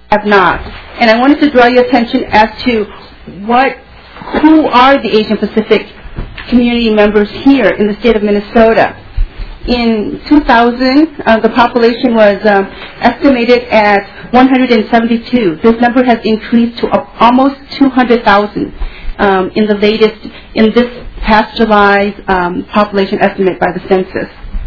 have not. And I wanted to draw your attention as to who are the Asian Pacific community members here in the state of Minnesota. In 2000, the population was estimated at 172. This number has increased to almost 200,000 in this past July's population estimate by the census.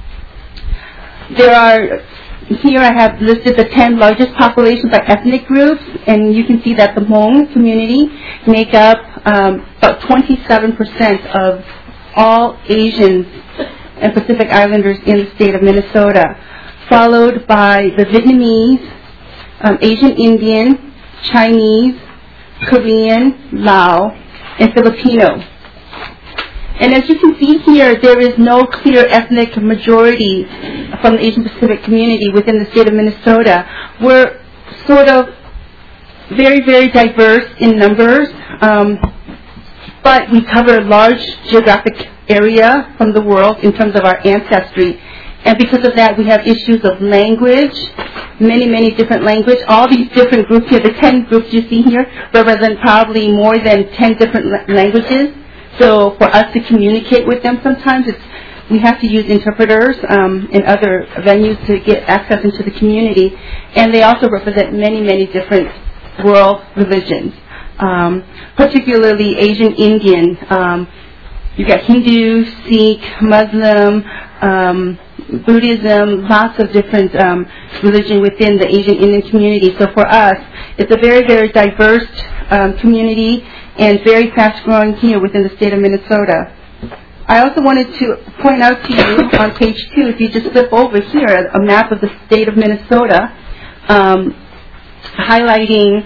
Here I have listed the 10 largest populations by ethnic groups, and you can see that the Hmong community make up about 27% of all Asians and Pacific Islanders in the state of Minnesota, followed by the Vietnamese, Asian Indian, Chinese, Korean, Lao, and Filipino. And as you can see here, there is no clear ethnic majority from the Asian Pacific community within the state of Minnesota. We're sort of very, very diverse in numbers, but we cover a large geographic area from the world in terms of our ancestry. And because of that, we have issues of language, many, many different languages. All these different groups here, the 10 groups you see here, represent probably more than 10 different languages. So for us to communicate with them sometimes, we have to use interpreters in other venues to get access into the community. And they also represent many, many different world religions, particularly Asian Indian. You've got Hindu, Sikh, Muslim, Buddhism, lots of different religion within the Asian Indian community. So for us, it's a very, very diverse community and very fast-growing here within the state of Minnesota. I also wanted to point out to you on page 2, if you just flip over here, a map of the state of Minnesota, highlighting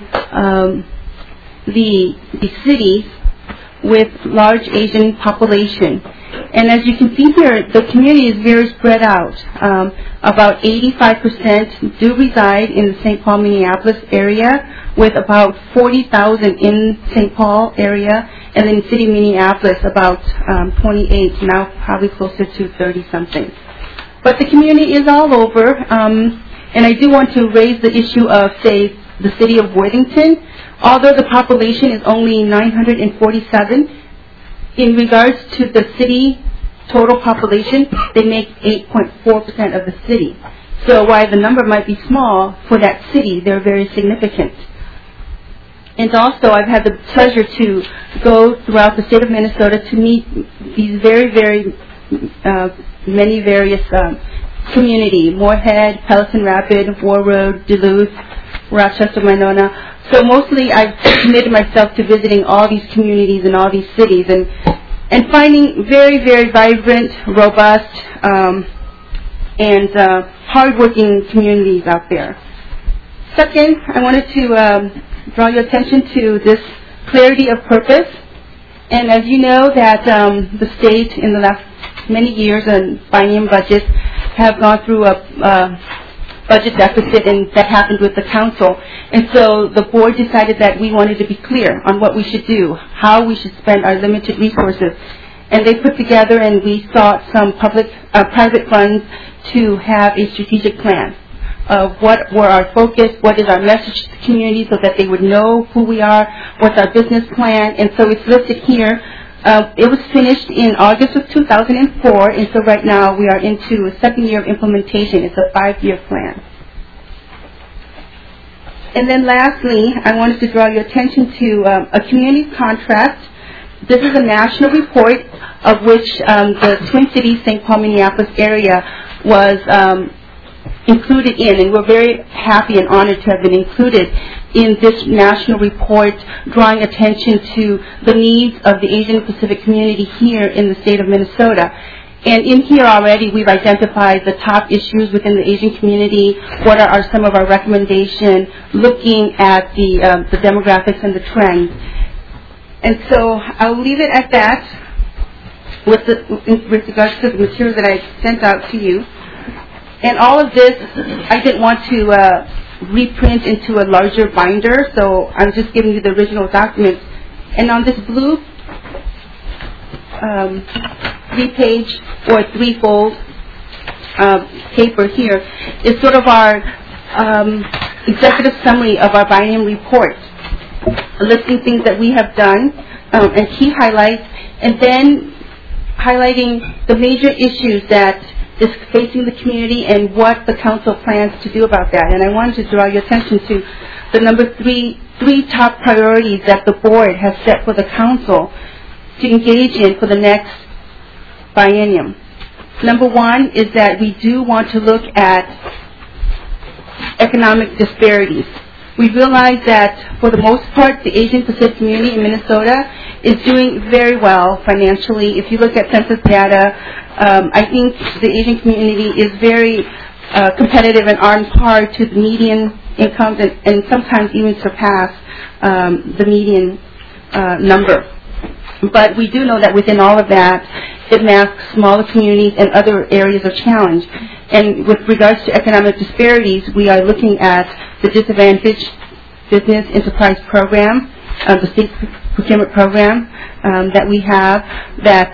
the cities with large Asian population. And as you can see here, the community is very spread out. About 85% do reside in the St. Paul, Minneapolis area, with about 40,000 in St. Paul area, and then city Minneapolis about 28, now probably closer to 30-something. But the community is all over, and I do want to raise the issue of, say, the city of Worthington. Although the population is only 947, in regards to the city total population, they make 8.4% of the city. So while the number might be small, for that city, they're very significant. And also, I've had the pleasure to go throughout the state of Minnesota to meet these very, very many various community: Moorhead, Pelican Rapid, War Road, Duluth, Rochester, Winona. So mostly I've committed myself to visiting all these communities and all these cities and finding very, very vibrant, robust, and hardworking communities out there. Second, I wanted to draw your attention to this clarity of purpose. And as you know that the state in the last many years and biennium budgets have gone through a budget deficit, and that happened with the council. And so the board decided that we wanted to be clear on what we should do, how we should spend our limited resources. And they put together, and we sought some private funds to have a strategic plan of what were our focus, what is our message to the community so that they would know who we are, what's our business plan. And so it's listed here. It was finished in August of 2004, and so right now we are into a second year of implementation. It's a 5-year plan. And then lastly, I wanted to draw your attention to a community contract. This is a national report of which the Twin Cities, St. Paul, Minneapolis area was included in, and we're very happy and honored to have been included in this national report, drawing attention to the needs of the Asian Pacific community here in the state of Minnesota. And in here already, we've identified the top issues within the Asian community, what are some of our recommendations, looking at the demographics and the trends. And so I'll leave it at that with regards to the material that I sent out to you. And all of this, I didn't want to reprint into a larger binder, so I'm just giving you the original documents. And on this blue 3-page or 3-fold paper here is sort of our executive summary of our biennium report, listing things that we have done and key highlights, and then highlighting the major issues that is facing the community and what the council plans to do about that. And I wanted to draw your attention to the three top priorities that the board has set for the council to engage in for the next biennium. Number one is that we do want to look at economic disparities. We realize that for the most part, the Asian Pacific community in Minnesota is doing very well financially. If you look at census data, I think the Asian community is very competitive and on par to the median incomes and sometimes even surpass the median number. But we do know that within all of that, it masks smaller communities and other areas of challenge. And with regards to economic disparities, we are looking at the Disadvantaged Business Enterprise Program, the state procurement program that we have that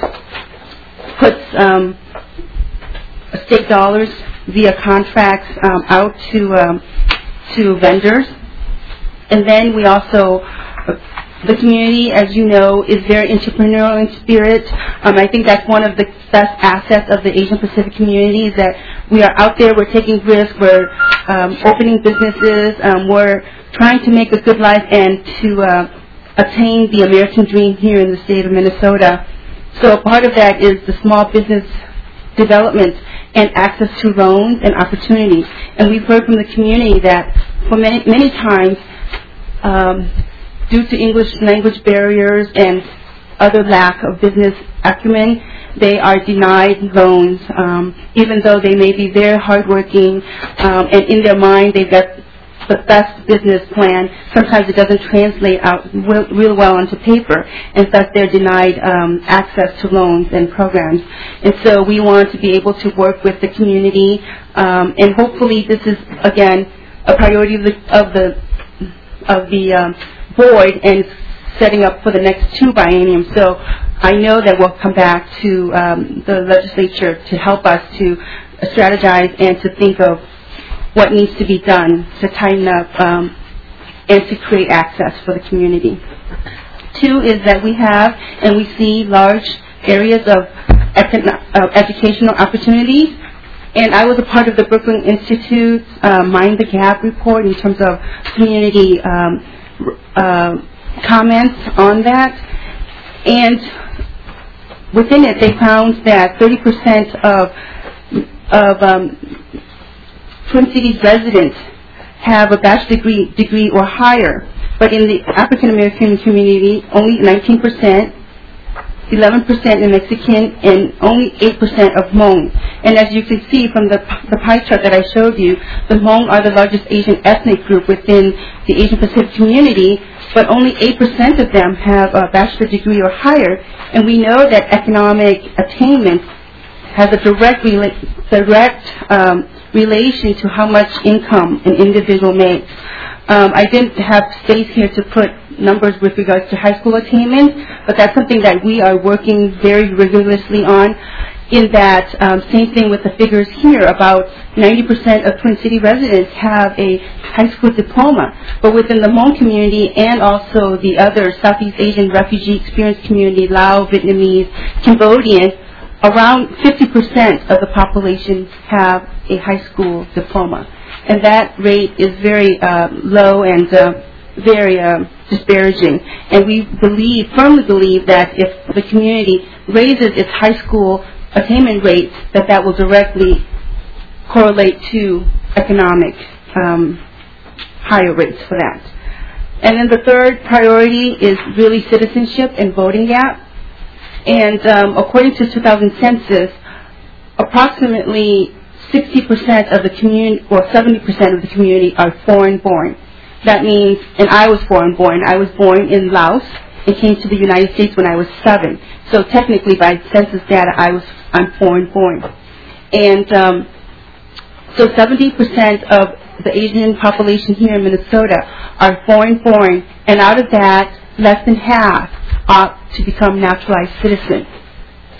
puts state dollars via contracts out to vendors. And then we also, the community, as you know, is very entrepreneurial in spirit. I think that's one of the best assets of the Asian Pacific community is that we are out there, we're taking risks, we're opening businesses, we're trying to make a good life and to attain the American dream here in the state of Minnesota. So part of that is the small business development and access to loans and opportunities. And we've heard from the community that for many times, due to English language barriers and other lack of business acumen, they are denied loans, even though they may be very hardworking, and in their mind they've got the best business plan. Sometimes it doesn't translate out real well onto paper, and thus they're denied access to loans and programs. And so we want to be able to work with the community, and hopefully this is again a priority of the board and setting up for the next two bienniums. So I know that we'll come back to the legislature to help us to strategize and to think of what needs to be done to tighten up and to create access for the community. Two is that we have and we see large areas of educational opportunities. And I was a part of the Brooklyn Institute's Mind the Gap report in terms of community comments on that. And within it, they found that 30% of Twin Cities residents have a bachelor's degree or higher. But in the African American community, only 19%. 11% in Mexican, and only 8% of Hmong. And as you can see from the pie chart that I showed you, the Hmong are the largest Asian ethnic group within the Asian Pacific community, but only 8% of them have a bachelor's degree or higher. And we know that economic attainment has a direct relation to how much income an individual makes. I didn't have space here to put numbers with regards to high school attainment, but that's something that we are working very rigorously on. In that, same thing with the figures here, about 90% of Twin City residents have a high school diploma. But within the Hmong community and also the other Southeast Asian refugee experience community, Lao, Vietnamese, Cambodian, around 50% of the population have a high school diploma. And that rate is very low and very disparaging. And we firmly believe that if the community raises its high school attainment rates, that will directly correlate to economic higher rates for that. And then the third priority is really citizenship and voting gap. And according to 2000 census, approximately 60% of the community, or 70% of the community, are foreign-born. That means, and I was foreign-born. I was born in Laos and came to the United States when I was 7. So technically, by census data, I'm foreign-born. And so 70% of the Asian population here in Minnesota are foreign-born, and out of that, less than half opt to become naturalized citizens.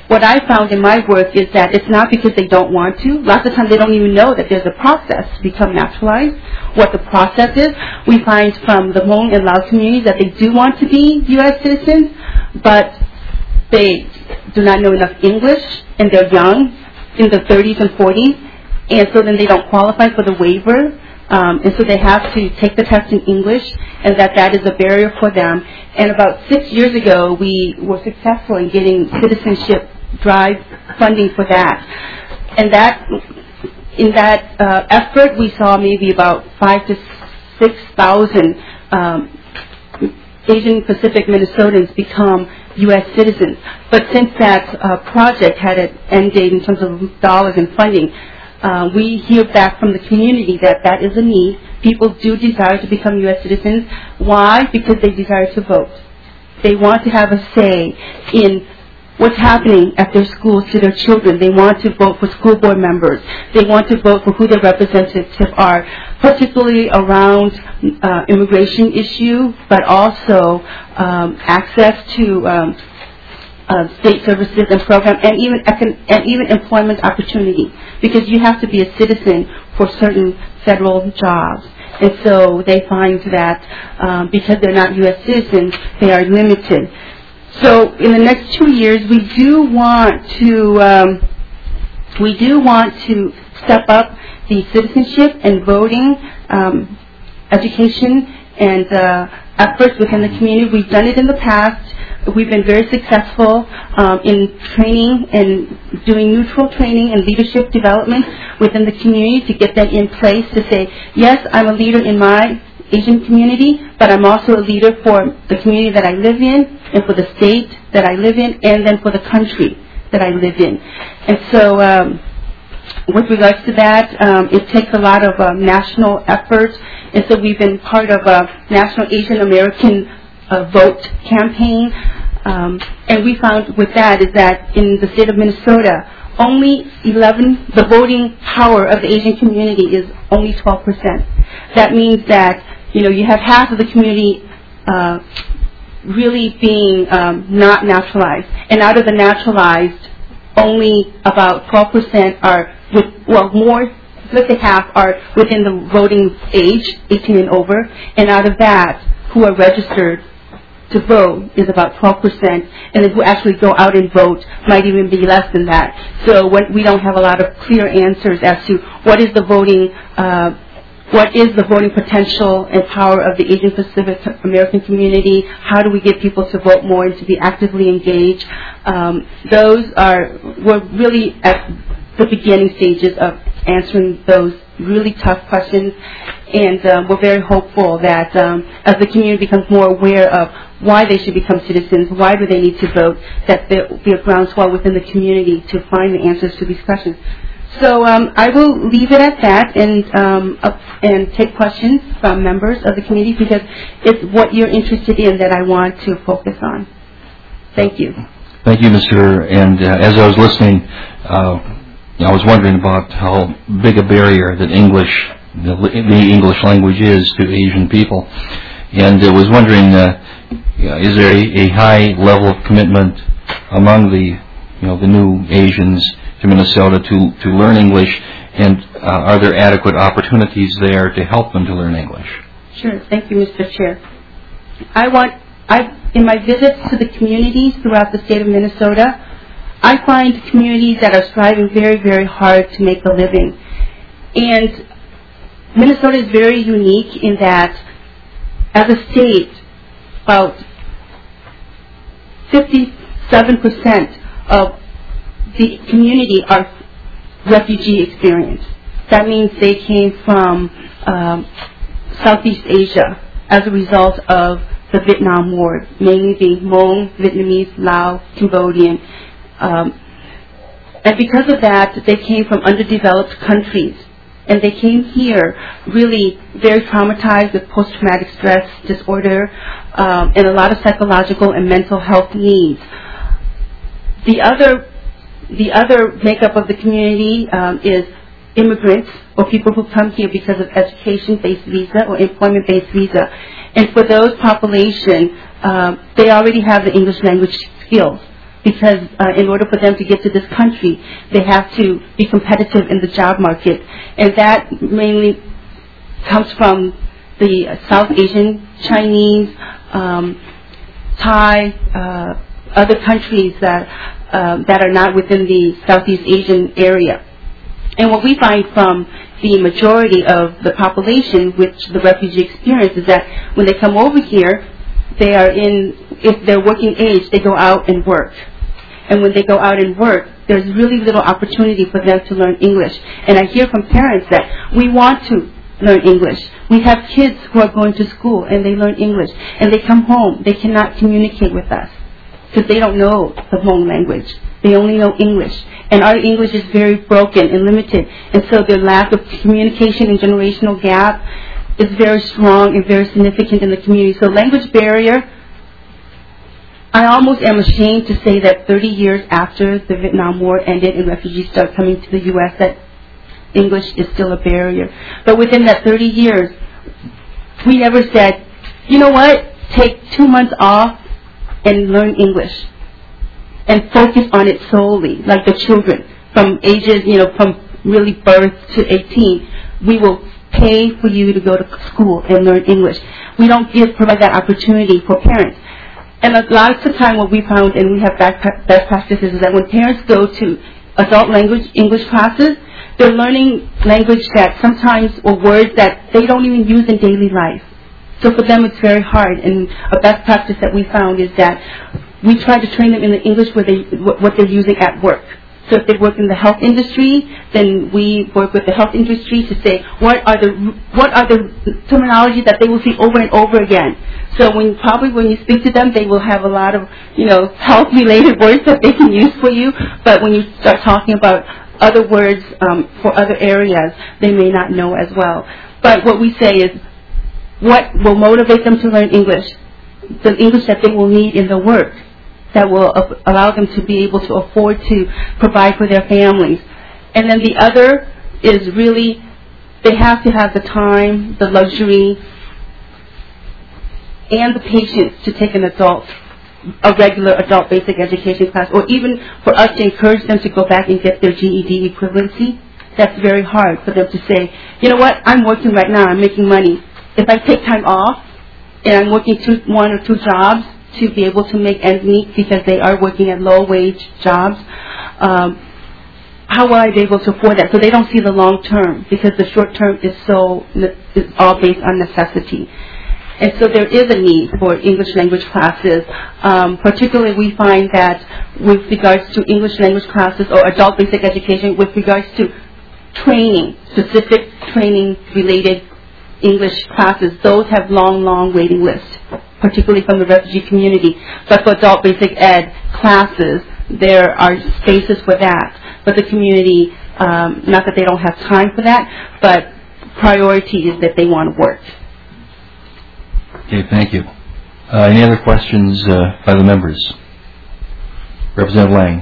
what I found in my work is that it's not because they don't want to. Lots of times they don't even know that there's a process to become naturalized, what the process is. We find from the Hmong and Lao communities that they do want to be U.S. citizens, but they do not know enough English, and they're young, in their 30s and 40s, and so then they don't qualify for the waiver. And so they have to take the test in English, and that is a barrier for them. And about 6 years ago, we were successful in getting citizenship drive funding for that. And in that effort, we saw maybe about 5,000 to 6,000 Asian Pacific Minnesotans become U.S. citizens. But since that project had an end date in terms of dollars and funding, we hear back from the community that is a need. People do desire to become U.S. citizens. Why? Because they desire to vote. They want to have a say in what's happening at their schools to their children. They want to vote for school board members. They want to vote for who their representatives are, particularly around immigration issue, but also access to state services and programs, and even employment opportunity, because you have to be a citizen for certain federal jobs. And so they find that because they're not U.S. citizens, they are limited. So in the next 2 years, we do want to step up the citizenship and voting, education, and efforts within the community. We've done it in the past. We've been very successful in training and doing neutral training and leadership development within the community to get them in place to say, yes, I'm a leader in my Asian community, but I'm also a leader for the community that I live in and for the state that I live in, and then for the country that I live in. And so with regards to that, it takes a lot of national effort, and so we've been part of a National Asian American Vote campaign, and we found with that is that in the state of Minnesota, the voting power of the Asian community is only 12%. That means that you have half of the community really being not naturalized, and out of the naturalized, only about 12% are let's say half are within the voting age, 18 and over, and out of that, who are registered to vote is about 12%, and then who actually go out and vote might even be less than that. So we don't have a lot of clear answers as to what is the voting potential and power of the Asian Pacific American community. How do we get people to vote more and to be actively engaged? We're really at the beginning stages of answering those really tough questions, and we're very hopeful that as the community becomes more aware of why they should become citizens, why do they need to vote, that there will be a groundswell within the community to find the answers to these questions. So I will leave it at that and take questions from members of the community, because it's what you're interested in that I want to focus on. Thank you. Thank you, Mr. And as I was listening, I was wondering about how big a barrier that English, the English language is to Asian people. And I was wondering, is there a high level of commitment among the new Asians to Minnesota to learn English, and are there adequate opportunities there to help them to learn English? Sure. Thank you, Mr. Chair. In my visits to the communities throughout the state of Minnesota, I find communities that are striving very, very hard to make a living. And Minnesota is very unique in that, as a state, about 57% of the community are refugee experience. That means they came from Southeast Asia as a result of the Vietnam War, mainly the Hmong, Vietnamese, Lao, Cambodian. And because of that, they came from underdeveloped countries. And they came here really very traumatized with post-traumatic stress disorder and a lot of psychological and mental health needs. The other makeup of the community is immigrants or people who come here because of education-based visa or employment-based visa. And for those population, they already have the English language skills because in order for them to get to this country, they have to be competitive in the job market. And that mainly comes from the South Asian, Chinese, Thai, other countries that are not within the Southeast Asian area. And what we find from the majority of the population, which the refugee experience, is that when they come over here, they are if they're working age, they go out and work. And when they go out and work, there's really little opportunity for them to learn English. And I hear from parents that we want to learn English. We have kids who are going to school and they learn English. And they come home, they cannot communicate with us because they don't know the Hmong language. They only know English. And our English is very broken and limited. And so their lack of communication and generational gap is very strong and very significant in the community. So language barrier, I almost am ashamed to say that 30 years after the Vietnam War ended and refugees start coming to the U.S., that English is still a barrier. But within that 30 years, we never said, you know what, take 2 months off and learn English and focus on it solely, like the children from ages, from really birth to 18. We will pay for you to go to school and learn English. We don't provide that opportunity for parents. And a lot of the time what we found, and we have best practices, is that when parents go to adult language English classes, they're learning language that sometimes, or words that they don't even use in daily life. So for them it's very hard. And a best practice that we found is that we try to train them in the English what they're using at work. So if they work in the health industry, then we work with the health industry to say what are the terminology that they will see over and over again. So when you speak to them, they will have a lot of health related words that they can use for you. But when you start talking about other words for other areas, they may not know as well. But what we say is, what will motivate them to learn English? The English that they will need in the work, that will allow them to be able to afford to provide for their families. And then the other is really, they have to have the time, the luxury, and the patience to take a regular adult basic education class, or even for us to encourage them to go back and get their GED equivalency. That's very hard for them to say, you know what, I'm working right now, I'm making money. If I take time off and I'm working 1 or 2 jobs to be able to make ends meet because they are working at low wage jobs, how will I be able to afford that? So they don't see the long term, because the short term is all based on necessity. And so there is a need for English language classes. Particularly we find that with regards to English language classes or adult basic education, with regards to training, specific training related English classes, those have long waiting lists, particularly from the refugee community. But for adult basic ed classes, there are spaces for that. But the community, not that they don't have time for that, but priority is that they want to work. Okay, thank you. Any other questions by the members? Representative Lang.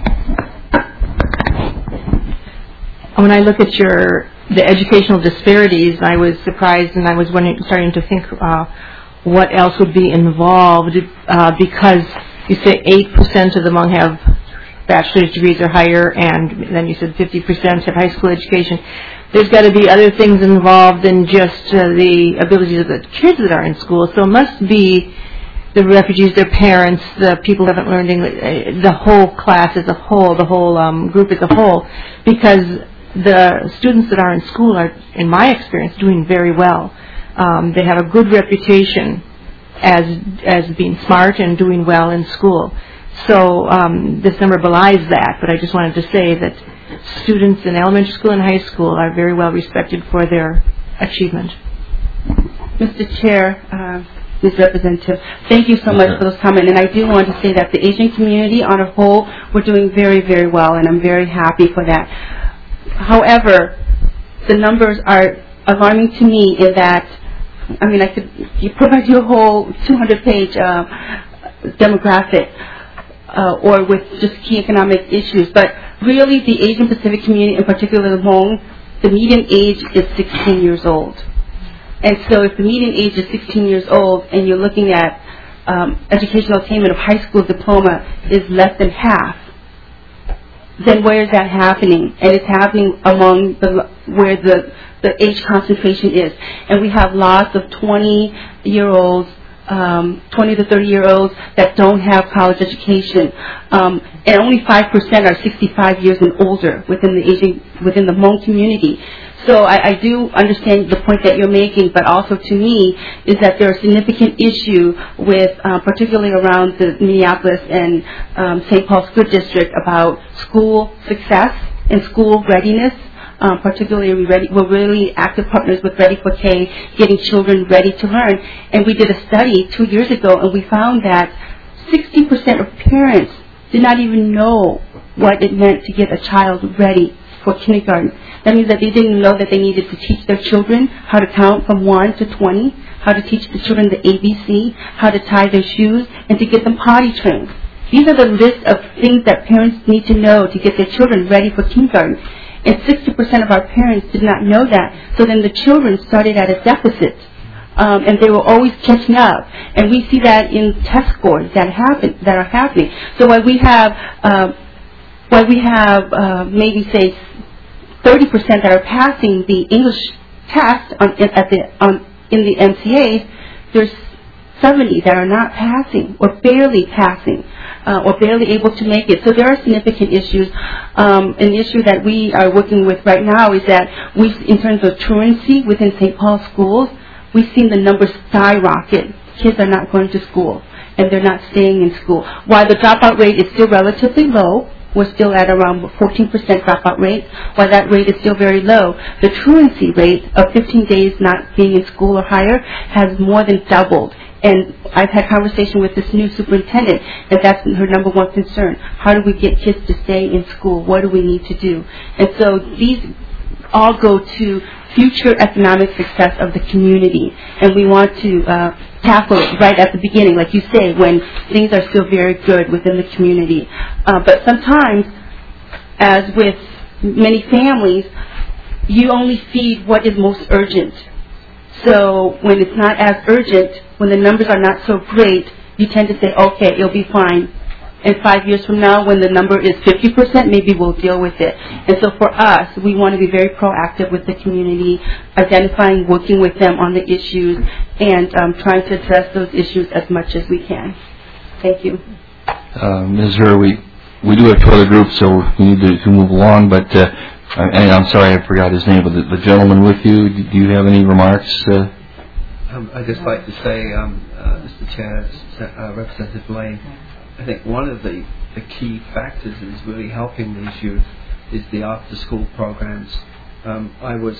When I look at the educational disparities, I was surprised, and I was starting to think what else would be involved, because you say 8% of the Hmong have bachelor's degrees or higher, and then you said 50% have high school education. There's got to be other things involved than just the abilities of the kids that are in school. So it must be the refugees, their parents, the people who haven't learned English, the whole class as a whole, the whole group as a whole, because the students that are in school are, in my experience, doing very well. They have a good reputation as being smart and doing well in school. So this number belies that, but I just wanted to say that students in elementary school and high school are very well respected for their achievement. Mr. Chair, Ms. Representative, thank you so much for those comments. And I do want to say that the Asian community on a whole, we're doing very, very well, and I'm very happy for that. However, the numbers are alarming to me in that, I could provide you a whole 200-page demographic or with just key economic issues, but really the Asian Pacific community, in particular the Hmong, the median age is 16 years old. And so if the median age is 16 years old and you're looking at educational attainment of high school diploma is less than half, then where is that happening? And it's happening among where the age concentration is. And we have lots of 20-year-olds, 20 to 30-year-olds that don't have college education. And only 5% are 65 years and older within the Hmong community. So I do understand the point that you're making, but also to me is that there are significant issue with, particularly around the Minneapolis and St. Paul School District, about school success and school readiness. Particularly, we're really active partners with Ready for K, getting children ready to learn. And we did a study 2 years ago, and we found that 60% of parents did not even know what it meant to get a child ready for kindergarten. That means that they didn't know that they needed to teach their children how to count from 1 to 20, how to teach the children the ABC, how to tie their shoes, and to get them potty trained. These are the list of things that parents need to know to get their children ready for kindergarten. And 60% of our parents did not know that. So then the children started at a deficit. And they were always catching up. And we see that in test scores that are happening. So while we have maybe say 30% that are passing the English test in the MCAs, there's 70 that are not passing or barely passing or barely able to make it. So there are significant issues. An issue that we are working with right now is that in terms of truancy within St. Paul schools, we've seen the numbers skyrocket. Kids are not going to school and they're not staying in school. While the dropout rate is still relatively low, we're still at around 14% dropout rate. While that rate is still very low, the truancy rate of 15 days not being in school or higher has more than doubled. And I've had conversation with this new superintendent, and that's her number one concern. How do we get kids to stay in school? What do we need to do? And so these all go to future economic success of the community. And we want to tackle it right at the beginning, like you say, when things are still very good within the community. But sometimes, as with many families, you only feed what is most urgent. So when it's not as urgent, when the numbers are not so great, you tend to say, okay, it'll be fine. And 5 years from now, when the number is 50%, maybe we'll deal with it. And so for us, we want to be very proactive with the community, identifying, working with them on the issues, and trying to address those issues as much as we can. Thank you. Ms. Herr, we do have two other groups, so we need to move along, but and I'm sorry I forgot his name, but the gentleman with you, do you have any remarks? I'd just like to say, Mr. Chair, Representative Lane, I think one of the key factors that is really helping these youth is the after-school programs. I was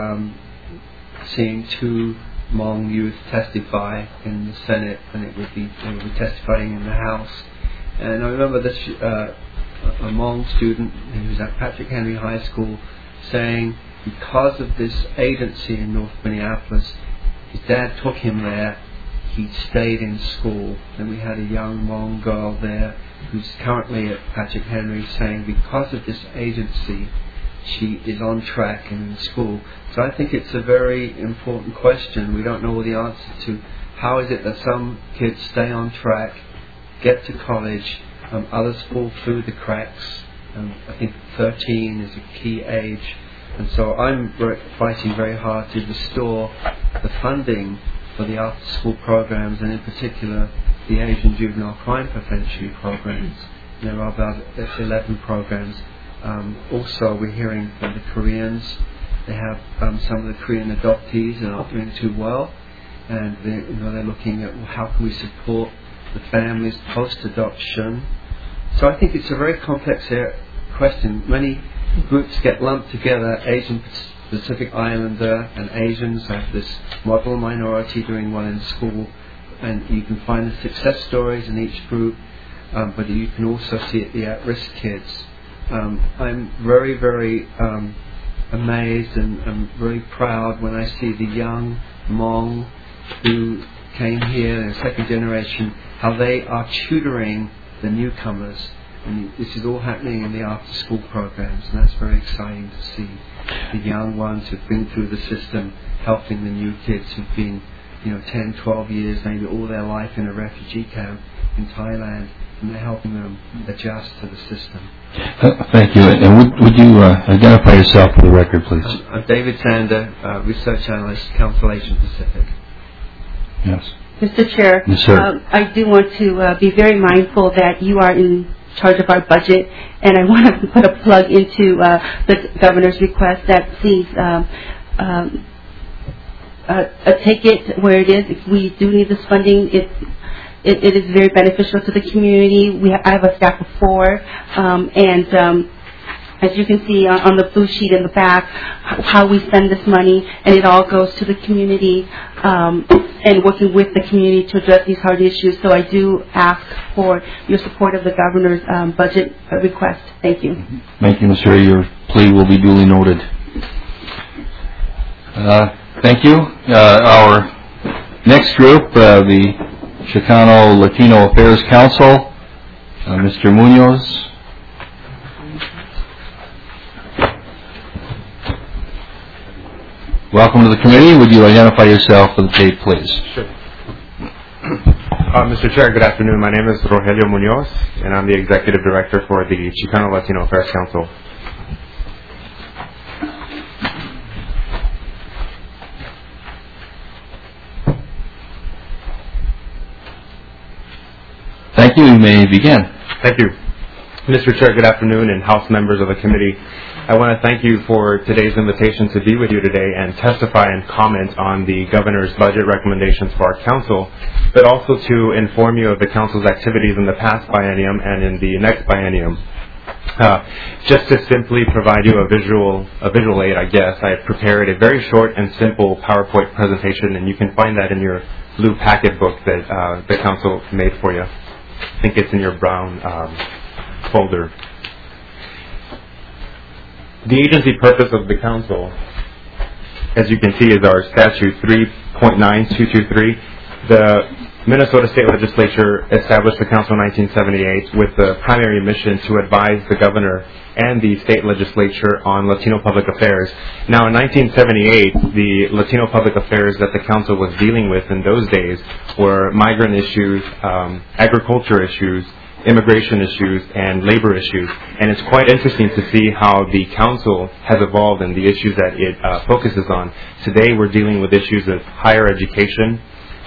seeing two Hmong youth testify in the Senate, and they would be testifying in the House. And I remember this a Hmong student who was at Patrick Henry High School saying, because of this agency in North Minneapolis, his dad took him there. He stayed in school. Then we had a young Hmong girl there who's currently at Patrick Henry saying because of this agency she is on track and in school. So I think it's a very important question. We don't know all the answers to how is it that some kids stay on track, get to college, others fall through the cracks. I think 13 is a key age. And so I'm fighting very hard to restore the funding for the after-school programs, and in particular the Asian juvenile crime prevention programs. There are about 11 programs. Also, we're hearing from the Koreans. They have some of the Korean adoptees are not doing too well, and they're looking at how can we support the families post-adoption. So I think it's a very complex question. Many groups get lumped together, Asian Pacific Islander and Asians have this model minority doing well in school, and you can find the success stories in each group, but you can also see the at-risk kids. I'm very, very amazed and I'm very proud when I see the young Hmong who came here in second generation, how they are tutoring the newcomers. And this is all happening in the after-school programs, and that's very exciting to see. The young ones who've been through the system, helping the new kids who've been, 10, 12 years, maybe all their life in a refugee camp in Thailand. and helping them adjust to the system. Thank you. And would you identify yourself for the record, please? I'm David Sander, Research Analyst, Constellation Pacific. Yes. Mr. Chair, Yes, sir. I do want to be very mindful that you are in charge of our budget, and I want to put a plug into the governor's request that please take it where it is. If we do need this funding, it is very beneficial to the community. I have a staff of 4, and as you can see on the blue sheet in the back, how we spend this money, and it all goes to the community and working with the community to address these hard issues. So I do ask for your support of the governor's budget request. Thank you. Thank you, Ms. Ray. Your plea will be duly noted. Thank you. Our next group, the Chicano Latino Affairs Council, Mr. Munoz. Welcome to the committee. Would you identify yourself for the tape, please? Sure. Mr. Chair, good afternoon. My name is Rogelio Munoz, and I'm the Executive Director for the Chicano Latino Affairs Council. Thank you. You may begin. Thank you. Mr. Chair, good afternoon, and House members of the committee. I want to thank you for today's invitation to be with you today and testify and comment on the governor's budget recommendations for our council, but also to inform you of the council's activities in the past biennium and in the next biennium. Just to simply provide you a visual aid, I guess, I have prepared a very short and simple PowerPoint presentation, and you can find that in your blue packet book that the council made for you. I think it's in your brown folder. The agency purpose of the council, as you can see, is our statute 3.9223. The Minnesota State Legislature established the council in 1978 with the primary mission to advise the governor and the state legislature on Latino public affairs. Now, in 1978, the Latino public affairs that the council was dealing with in those days were migrant issues, agriculture issues, immigration issues, and labor issues. And it's quite interesting to see how the council has evolved and the issues that it focuses on. Today we're dealing with issues of higher education,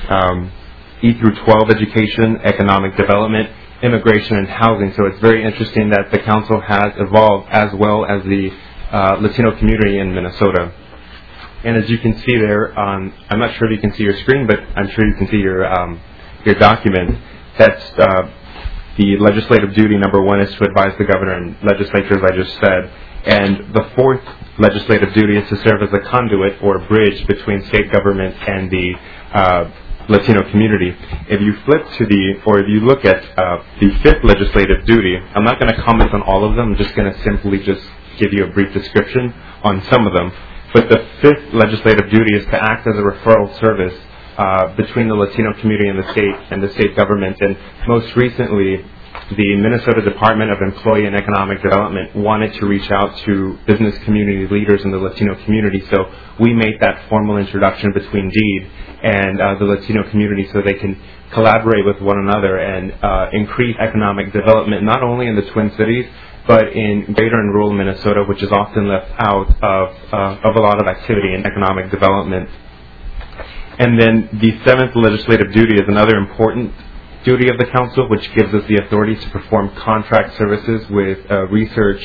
E through 12 education, economic development, immigration, and housing. So it's very interesting that the council has evolved as well as the Latino community in Minnesota. And as you can see there, I'm not sure if you can see your screen, but I'm sure you can see your document. That's the legislative duty, number 1, is to advise the governor and legislature, as I just said. And the 4th legislative duty is to serve as a conduit or bridge between state government and the Latino community. If you flip to if you look at the 5th legislative duty, I'm not going to comment on all of them. I'm just going to simply just give you a brief description on some of them. But the 5th legislative duty is to act as a referral service between the Latino community and the state government. And most recently, the Minnesota Department of Employee and Economic Development wanted to reach out to business community leaders in the Latino community. So we made that formal introduction between DEED and the Latino community so they can collaborate with one another and increase economic development, not only in the Twin Cities, but in greater and rural Minnesota, which is often left out of a lot of activity in economic development. And then the 7th legislative duty is another important duty of the council, which gives us the authority to perform contract services with research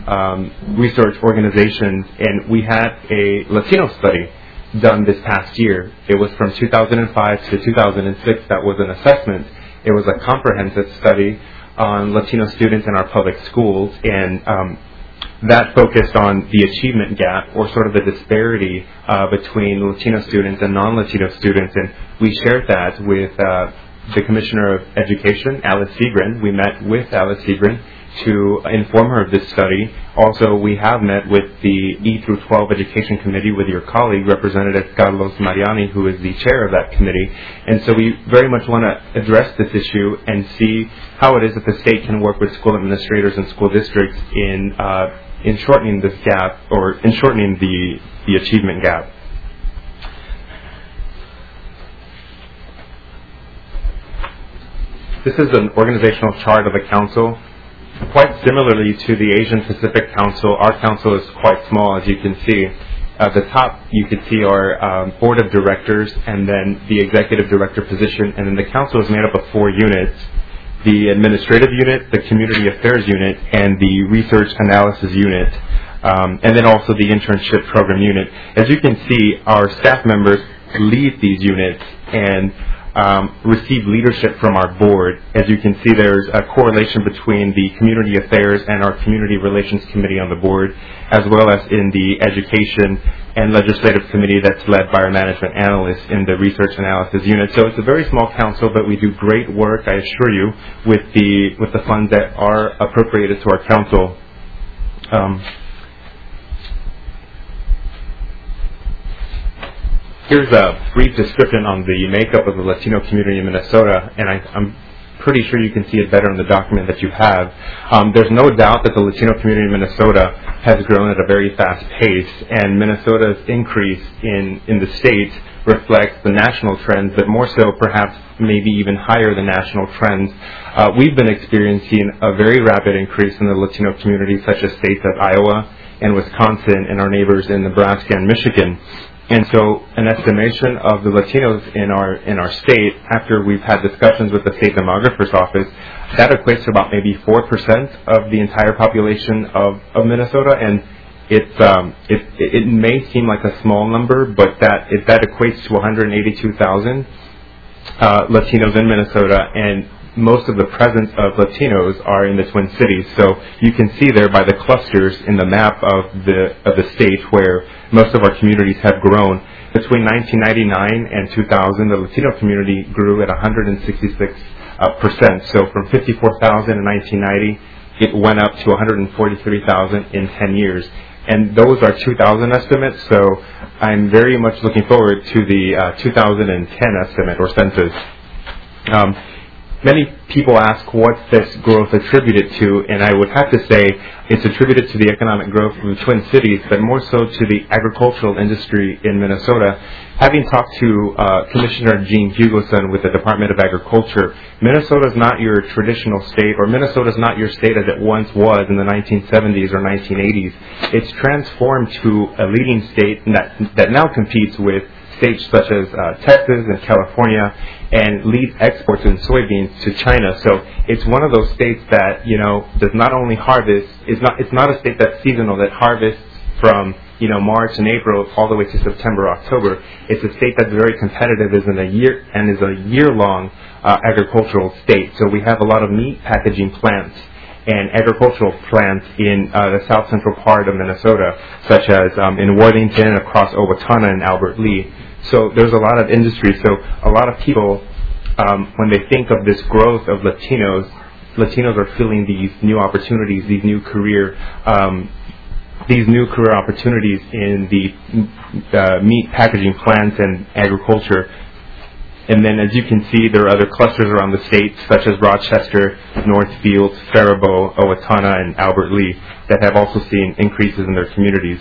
organizations. And we had a Latino study done this past year. It was from 2005 to 2006. That was an assessment. It was a comprehensive study on Latino students in our public schools, and that focused on the achievement gap, or sort of the disparity between Latino students and non-Latino students. And we shared that with the Commissioner of Education, Alice Segrin. We met with Alice Segrin to inform her of this study. Also, we have met with the E through 12 Education Committee with your colleague, Representative Carlos Mariani, who is the chair of that committee. And so we very much want to address this issue and see how it is that the state can work with school administrators and school districts in shortening this gap, or in shortening the achievement gap. This is an organizational chart of a council. Quite similarly to the Asian Pacific Council, our council is quite small, as you can see. At the top, you can see our board of directors and then the executive director position, and then the council is made up of 4 units: the administrative unit, the community affairs unit, and the research analysis unit, and then also the internship program unit. As you can see, our staff members lead these units and receive leadership from our board. As you can see, there's a correlation between the community affairs and our community relations committee on the board, as well as in the education and legislative committee that's led by our management analysts in the research analysis unit. So it's a very small council, but we do great work, I assure you, with the funds that are appropriated to our council. Here's a brief description on the makeup of the Latino community in Minnesota, and I'm pretty sure you can see it better in the document that you have. There's no doubt that the Latino community in Minnesota has grown at a very fast pace, and Minnesota's increase in the state reflects the national trends, but more so perhaps maybe even higher than national trends. We've been experiencing a very rapid increase in the Latino community, such as states of Iowa and Wisconsin and our neighbors in Nebraska and Michigan. And so an estimation of the Latinos in our state, after we've had discussions with the state demographer's office, that equates to about maybe 4% of the entire population of Minnesota. And it may seem like a small number, but that equates to 182,000 Latinos in Minnesota, and most of the presence of Latinos are in the Twin Cities. So you can see there by the clusters in the map of the state where most of our communities have grown. Between 1999 and 2000, the Latino community grew at 166%. So from 54,000 in 1990, it went up to 143,000 in 10 years. And those are 2000 estimates, so I'm very much looking forward to the 2010 estimate or census. Many people ask what's this growth attributed to, and I would have to say it's attributed to the economic growth of the Twin Cities, but more so to the agricultural industry in Minnesota. Having talked to Commissioner Gene Hugelson with the Department of Agriculture, Minnesota is not your traditional state, or Minnesota is not your state as it once was in the 1970s or 1980s. It's transformed to a leading state that now competes with states such as Texas and California, and leads exports in soybeans to China. So it's one of those states that, does not only harvest, it's not a state that's seasonal, that harvests from, March and April all the way to September, October. It's a state that's very competitive, is a year-long agricultural state. So we have a lot of meat packaging plants and agricultural plants in the south central part of Minnesota, such as in Worthington, across Owatonna and Albert Lea. So there's a lot of industry. So a lot of people, when they think of this growth of Latinos are feeling these new opportunities, these new career opportunities in the meat packaging plants and agriculture. And then, as you can see, there are other clusters around the state, such as Rochester, Northfield, Faribault, Owatonna, and Albert Lea, that have also seen increases in their communities.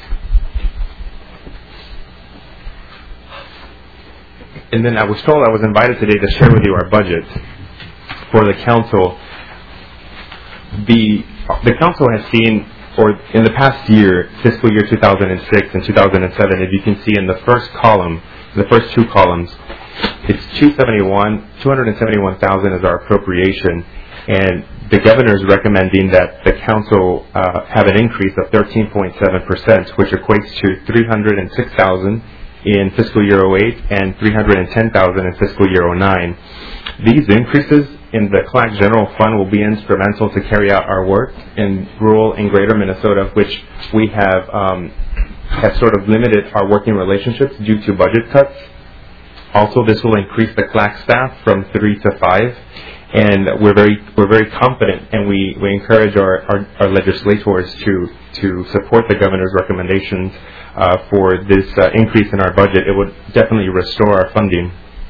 And then I was told I was invited today to share with you our budget for the council. The council has seen, or in the past year, fiscal year 2006 and 2007, as you can see in the first column, the first two columns, it's $271,000 is our appropriation, and the governor is recommending that the council have an increase of 13.7%, which equates to $306,000 in fiscal year 08 and $310,000 in fiscal year 09. These increases in the CLAC General Fund will be instrumental to carry out our work in rural and greater Minnesota, which we have sort of limited our working relationships due to budget cuts. Also, this will increase the CLAC staff from 3 to 5, and we're very confident, and we encourage our legislators to support the governor's recommendations for this increase in our budget. It would definitely restore our funding.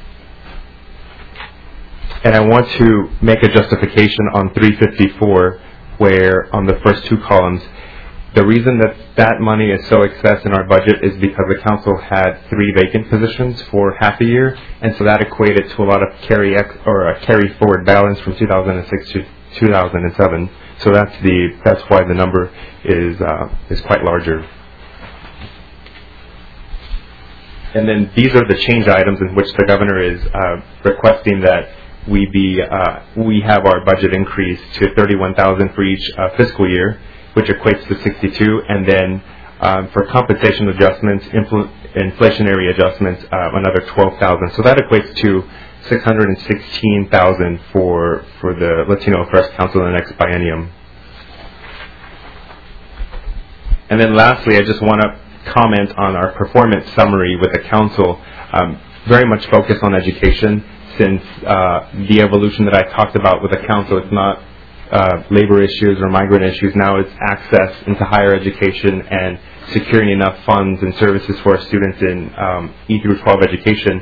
And I want to make a justification on 354, where on the first two columns, The reason that money is so excess in our budget is because the council had 3 vacant positions for half a year, and so that equated to a lot of carry forward balance from 2006 to 2007. So that's why the number is quite larger. And then these are the change items in which the governor is requesting that we have our budget increased to $31,000 for each fiscal year, which equates to 62, and then for compensation adjustments, inflationary adjustments, another 12,000. So that equates to 616,000 for the Latino Affairs Council in the next biennium. And then lastly, I just want to comment on our performance summary with the council, very much focused on education, since the evolution that I talked about with the council, it's not labor issues or migrant issues. Now it's access into higher education and securing enough funds and services for our students in E through 12 education.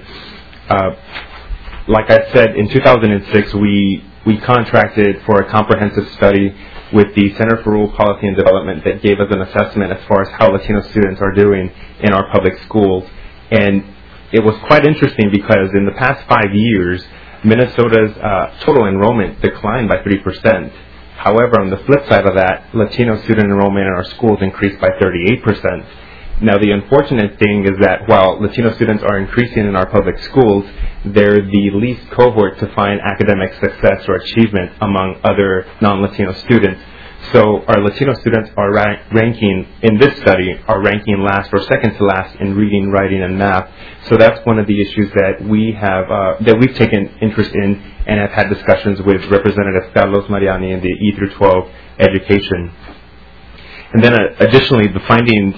Like I said, in 2006, we contracted for a comprehensive study with the Center for Rural Policy and Development that gave us an assessment as far as how Latino students are doing in our public schools. And it was quite interesting because in the past 5 years, Minnesota's total enrollment declined by 3%. However, on the flip side of that, Latino student enrollment in our schools increased by 38%. Now, the unfortunate thing is that while Latino students are increasing in our public schools, they're the least cohort to find academic success or achievement among other non-Latino students. So our Latino students are ranking, in this study, are ranking last or second to last in reading, writing, and math. So that's one of the issues that we have, that we've taken interest in and have had discussions with Representative Carlos Mariani in the E through 12 education. And then additionally, the findings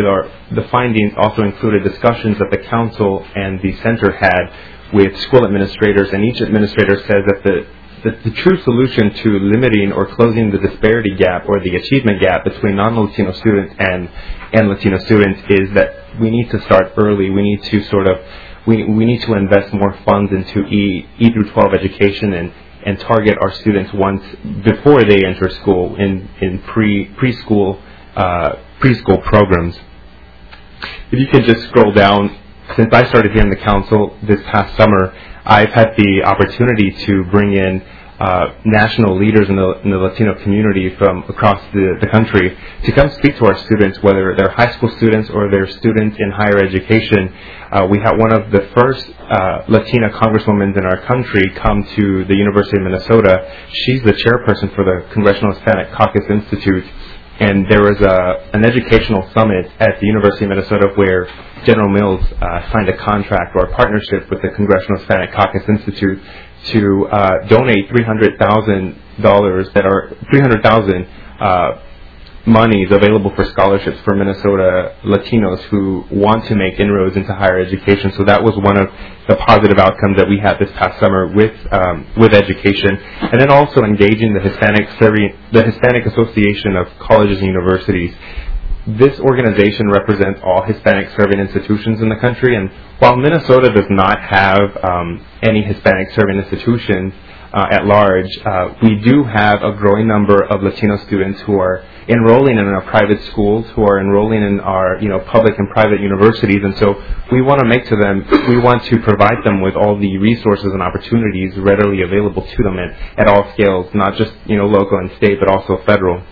also included discussions that the council and the center had with school administrators, and each administrator says that the true solution to limiting or closing the disparity gap or the achievement gap between non-Latino students and Latino students is that we need to start early. We need to we need to invest more funds into E through 12 education and target our students before they enter school in preschool programs. If you could just scroll down, since I started here in the council this past summer, I've had the opportunity to bring in national leaders in the Latino community from across the country to come speak to our students, whether they're high school students or they're students in higher education. We had one of the first Latina congresswomen in our country come to the University of Minnesota. She's the chairperson for the Congressional Hispanic Caucus Institute. And there was an educational summit at the University of Minnesota where General Mills signed a contract or a partnership with the Congressional Hispanic Caucus Institute to donate $300,000 that are $300,000 monies available for scholarships for Minnesota Latinos who want to make inroads into higher education. So that was one of the positive outcomes that we had this past summer with education, and then also engaging the Hispanic Association of Colleges and Universities. This organization represents all Hispanic serving institutions in the country, and while Minnesota does not have any Hispanic serving institutions at large, we do have a growing number of Latino students who are enrolling in our private schools, who are enrolling in our public and private universities, and so we want to provide them with all the resources and opportunities readily available to them at all scales, not just local and state, but also federal.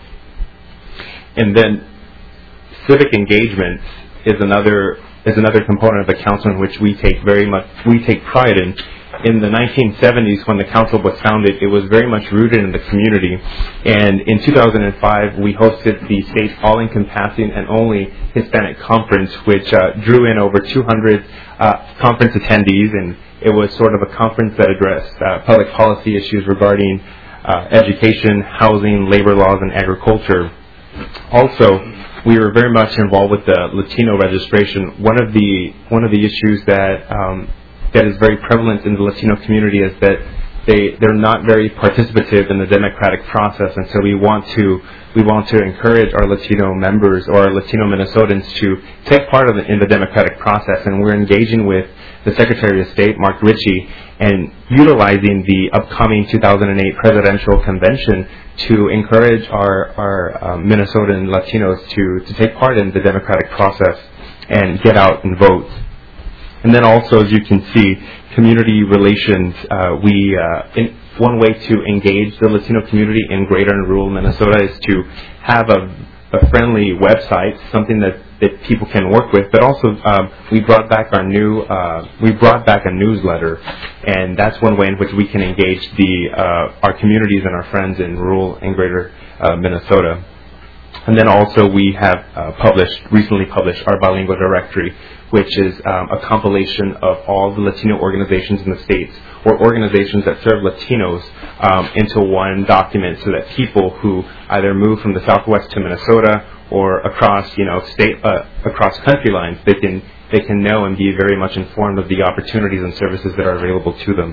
And then civic engagement is another component of the council in which we take pride in. In the 1970s, when the council was founded, it was very much rooted in the community. And in 2005, we hosted the state's all-encompassing and only Hispanic conference, which drew in over 200 conference attendees. And it was sort of a conference that addressed public policy issues regarding education, housing, labor laws, and agriculture. Also, we were very much involved with the Latino registration. One of the issues that is very prevalent in the Latino community is that they're not very participative in the democratic process, and so we want to encourage our Latino members or our Latino Minnesotans to take part in the democratic process, and we're engaging with the Secretary of State, Mark Ritchie, and utilizing the upcoming 2008 presidential convention to encourage our Minnesotan Latinos to take part in the democratic process and get out and vote. And then also, as you can see, community relations. One way to engage the Latino community in greater and rural Minnesota is to have a friendly website, something that people can work with. But also, we brought back a newsletter, and that's one way in which we can engage our communities and our friends in rural and greater Minnesota. And then also, we have recently published our bilingual directory, which is a compilation of all the Latino organizations in the states, or organizations that serve Latinos, into one document, so that people who either move from the Southwest to Minnesota or across country lines, they can know and be very much informed of the opportunities and services that are available to them.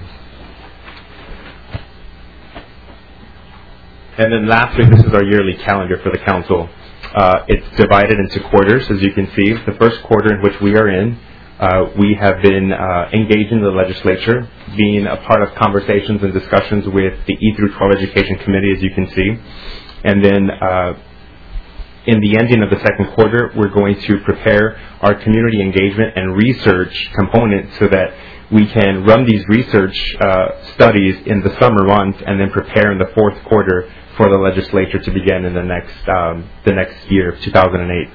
And then lastly, this is our yearly calendar for the council. It's divided into quarters, as you can see. The first quarter in which we are in, we have been engaging the legislature, being a part of conversations and discussions with the E through 12 Education Committee, as you can see. And then in the ending of the second quarter, we're going to prepare our community engagement and research component so that we can run these research studies in the summer months and then prepare in the fourth quarter for the legislature to begin in the next year, 2008.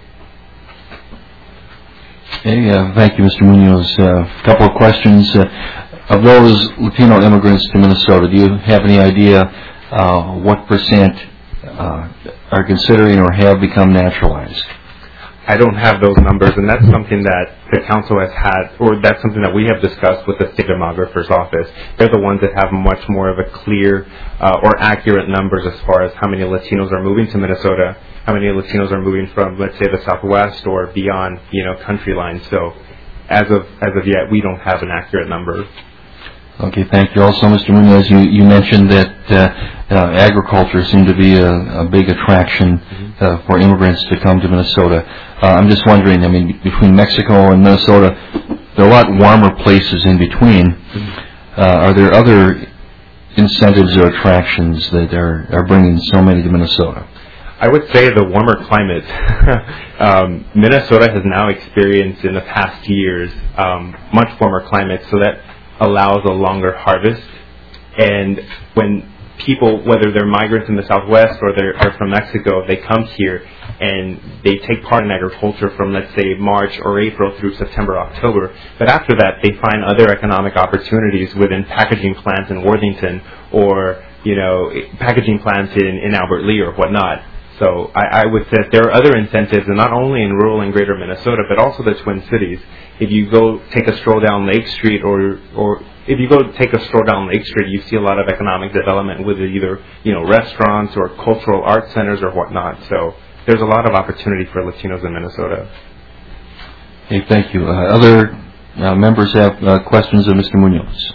Okay, thank you, Mr. Munoz. A couple of questions. Of those Latino immigrants to Minnesota, do you have any idea what percent are considering or have become naturalized? I don't have those numbers, and that's something that the council has had, or that's something that we have discussed with the state demographer's office. They're the ones that have much more of a clear or accurate numbers as far as how many Latinos are moving to Minnesota, how many Latinos are moving from, let's say, the Southwest or beyond, country lines. So, as of yet, we don't have an accurate number. Okay, thank you. Also, Mr. Munoz, you mentioned that agriculture seemed to be a big attraction for immigrants to come to Minnesota. I'm just wondering, between Mexico and Minnesota, there are a lot warmer places in between. Are there other incentives or attractions that are bringing so many to Minnesota? I would say the warmer climate. Minnesota has now experienced in the past years much warmer climate, so that allows a longer harvest. And when people, whether they're migrants in the Southwest or they're from Mexico, they come here and they take part in agriculture from, let's say, March or April through September, October. But after that, they find other economic opportunities within packaging plants in Worthington or, packaging plants in Albert Lea or whatnot. So I would say that there are other incentives, and not only in rural and greater Minnesota, but also the Twin Cities. If you go take a stroll down Lake Street, or if you go take a stroll down Lake Street, you see a lot of economic development with either restaurants or cultural arts centers or whatnot. So there's a lot of opportunity for Latinos in Minnesota. Okay, thank you. Other members have questions of Mr. Munoz?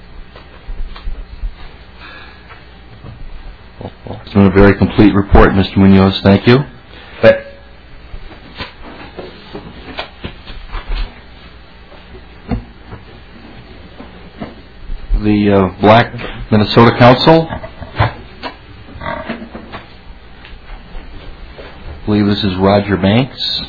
It's been a very complete report, Mr. Munoz. Thank you. The Black Minnesota Council. I believe this is Roger Banks.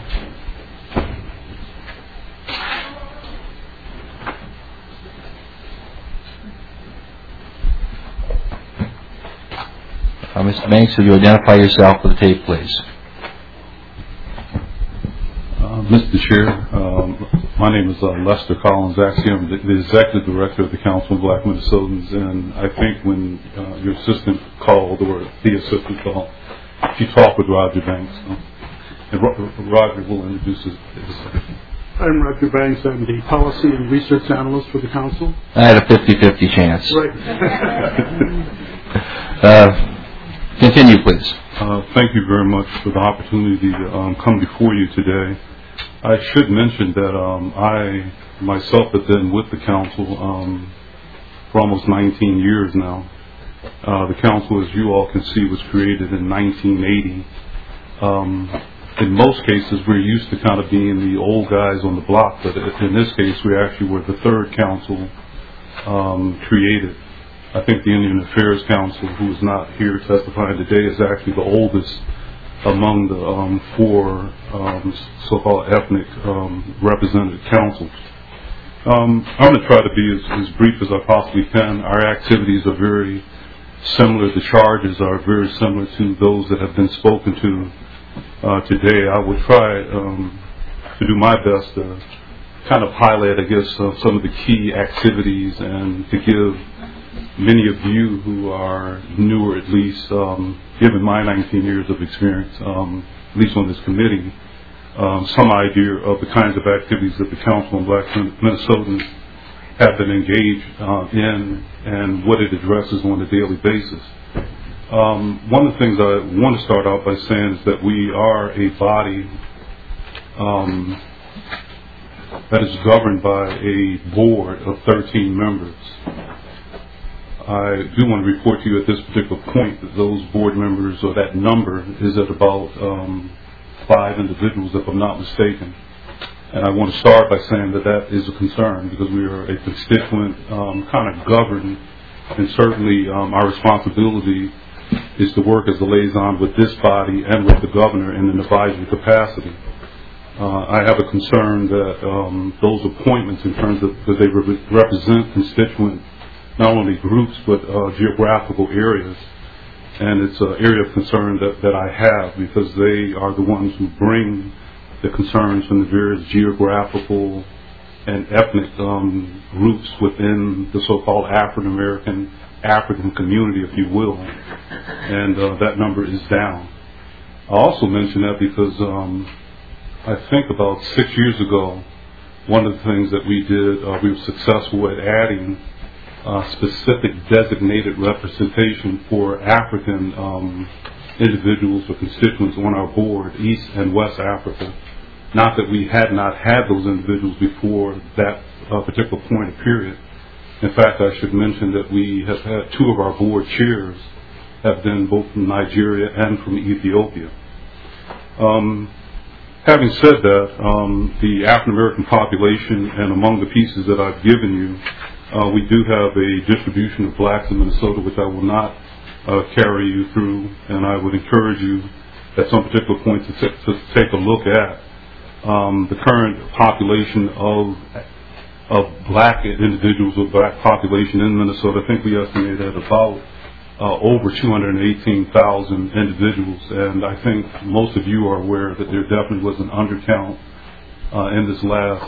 Mr. Banks, will you identify yourself for the tape, please? Mr. Chair, my name is Lester Collins. Actually, I'm the Executive Director of the Council of Black Minnesotans, and I think when your assistant called, or the assistant called, she talked with Roger Banks. And Roger will introduce himself. I'm Roger Banks. I'm the Policy and Research Analyst for the Council. I had a 50-50 chance. Right. Continue, please. Thank you very much for the opportunity to come before you today. I should mention that I myself have been with the council for almost 19 years now. The council, as you all can see, was created in 1980. In most cases, we're used to kind of being the old guys on the block, but in this case, we actually were the third council created. I think the Indian Affairs Council, who is not here testifying today, is actually the oldest among the four so-called ethnic represented councils. I'm going to try to be as brief as I possibly can. Our activities are very similar. The charges are very similar to those that have been spoken to today. I will try to do my best to kind of highlight, I guess, some of the key activities and to give many of you who are newer, at least, given my 19 years of experience, at least on this committee, some idea of the kinds of activities that the Council on Black Minnesotans have been engaged in and what it addresses on a daily basis. One of the things I want to start out by saying is that we are a body that is governed by a board of 13 members. I do want to report to you at this particular point that those board members, or that number, is at about 5 individuals, if I'm not mistaken. And I want to start by saying that that is a concern because we are a constituent, kind of governed, and certainly our responsibility is to work as a liaison with this body and with the governor in an advisory capacity. I have a concern that those appointments, in terms of that they represent constituent not only groups but geographical areas, and it's an area of concern that I have because they are the ones who bring the concerns from the various geographical and ethnic groups within the so-called African community, if you will, and that number is down. I also mention that because I think about 6 years ago, one of the things that we did, we were successful at adding specific designated representation for African individuals or constituents on our board, East and West Africa. Not that we had not had those individuals before that particular point of period. In fact, I should mention that we have had 2 of our board chairs have been both from Nigeria and from Ethiopia. Having said that, the African American population, and among the pieces that I've given you, we do have a distribution of blacks in Minnesota, which I will not carry you through, and I would encourage you at some particular point to take a look at the current population of black individuals, or black population in Minnesota. I think we estimate at about over 218,000 individuals, and I think most of you are aware that there definitely was an undercount in this last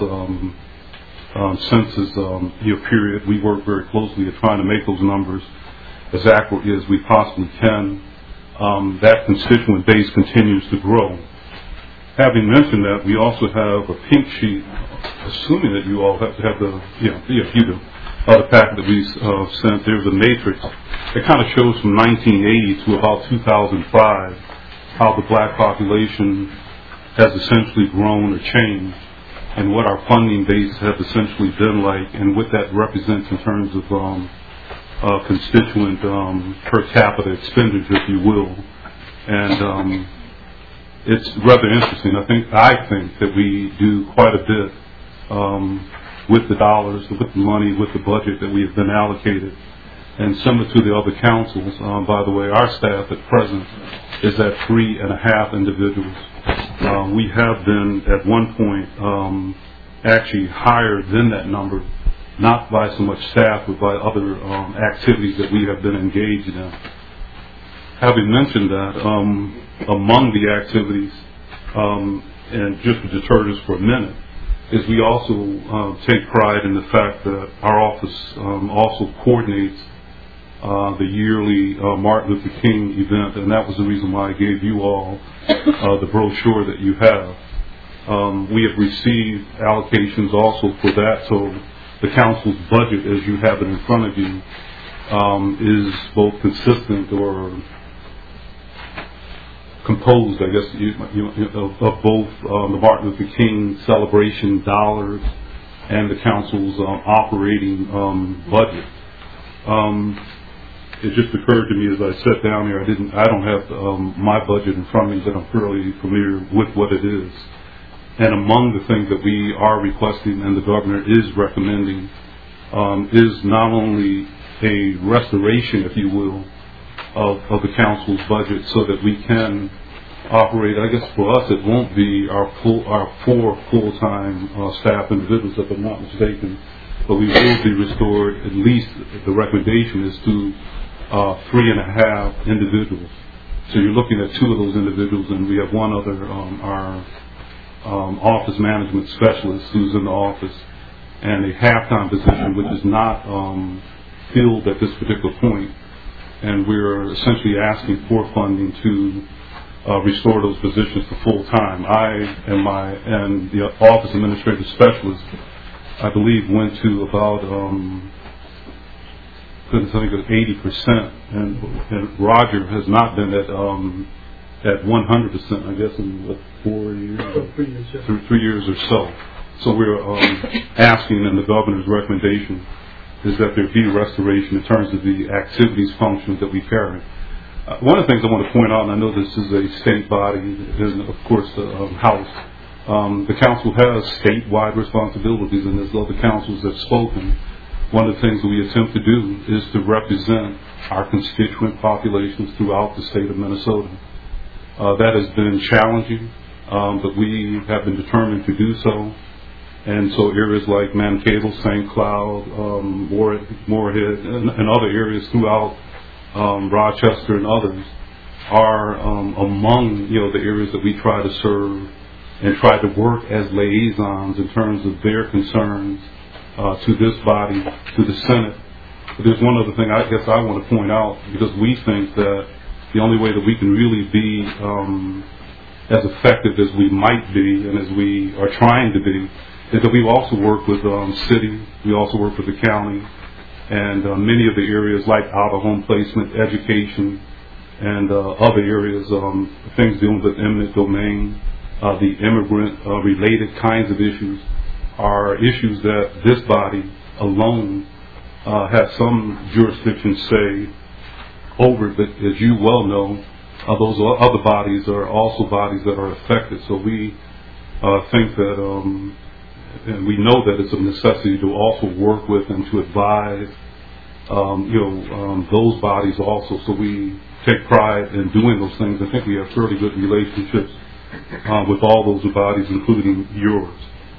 census year period. We work very closely at trying to make those numbers as accurate as we possibly can. That constituent base continues to grow. Having mentioned that, we also have a pink sheet, assuming that you all have the, you do, the packet that we sent. There's a matrix that kind of shows from 1980 to about 2005 how the black population has essentially grown or changed, and what our funding base has essentially been like, and what that represents in terms of constituent per capita expenditure, if you will. And it's rather interesting. I think that we do quite a bit with the dollars, with the money, with the budget that we have been allocated. And similar to the other councils, by the way, our staff at present is at 3.5 individuals. We have been at one point actually higher than that number, not by so much staff, but by other activities that we have been engaged in. Having mentioned that, among the activities, and just to deter this for a minute, is we also take pride in the fact that our office also coordinates the yearly Martin Luther King event, and that was the reason why I gave you all the brochure that you have. We have received allocations also for that, so the council's budget, as you have it in front of you, is both consistent or composed, I guess, of both the Martin Luther King celebration dollars and the council's operating budget. It just occurred to me as I sat down here, I don't have my budget in front of me, but I'm fairly familiar with what it is. And among the things that we are requesting and the governor is recommending is not only a restoration, if you will, of the council's budget so that we can operate. I guess for us it won't be our 4 full-time staff individuals, if I'm not mistaken, but we will be restored, at least the recommendation is to 3.5 individuals. So you're looking at 2 of those individuals, and we have one other, our office management specialist who's in the office, and a half-time position which is not filled at this particular point. And we're essentially asking for funding to restore those positions to full-time. I and the office administrative specialist, I believe, went to about I think it was 80%, and Roger has not been at 100%. I guess in 4 years, 3 years or so. So we're asking, and the governor's recommendation is that there be restoration in terms of the activities functions that we carry. One of the things I want to point out, and I know this is a state body, and of course the House, the council has statewide responsibilities, and as other councils have spoken, one of the things that we attempt to do is to represent our constituent populations throughout the state of Minnesota. That has been challenging, but we have been determined to do so. And so areas like Mankato, St. Cloud, Moorhead, and other areas throughout Rochester and others are among the areas that we try to serve and try to work as liaisons in terms of their concerns to this body, to the Senate. But there's one other thing I guess I want to point out, because we think that the only way that we can really be as effective as we might be and as we are trying to be is that we also work with city, we also work with the county, and many of the areas like out-of-home placement, education, and other areas, things dealing with eminent domain, the immigrant-related kinds of issues are issues that this body alone has some jurisdiction say over, but as you well know, those other bodies are also bodies that are affected. So we think that, and we know that it's a necessity to also work with and to advise, those bodies also. So we take pride in doing those things. I think we have fairly good relationships with all those bodies, including yours.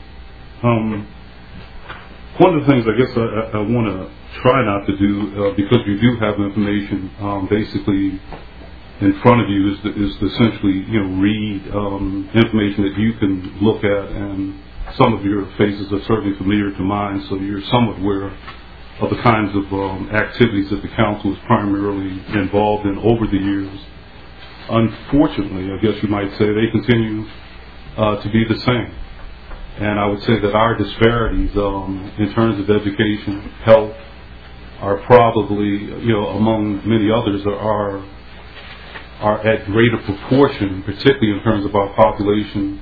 One of the things I guess I want to try not to do, because you do have information basically in front of you, is to essentially read information that you can look at, and some of your faces are certainly familiar to mine, so you're somewhat aware of the kinds of activities that the council is primarily involved in over the years. Unfortunately, I guess you might say, they continue to be the same. And I would say that our disparities in terms of education, health, are probably, among many others, are at greater proportion, particularly in terms of our population,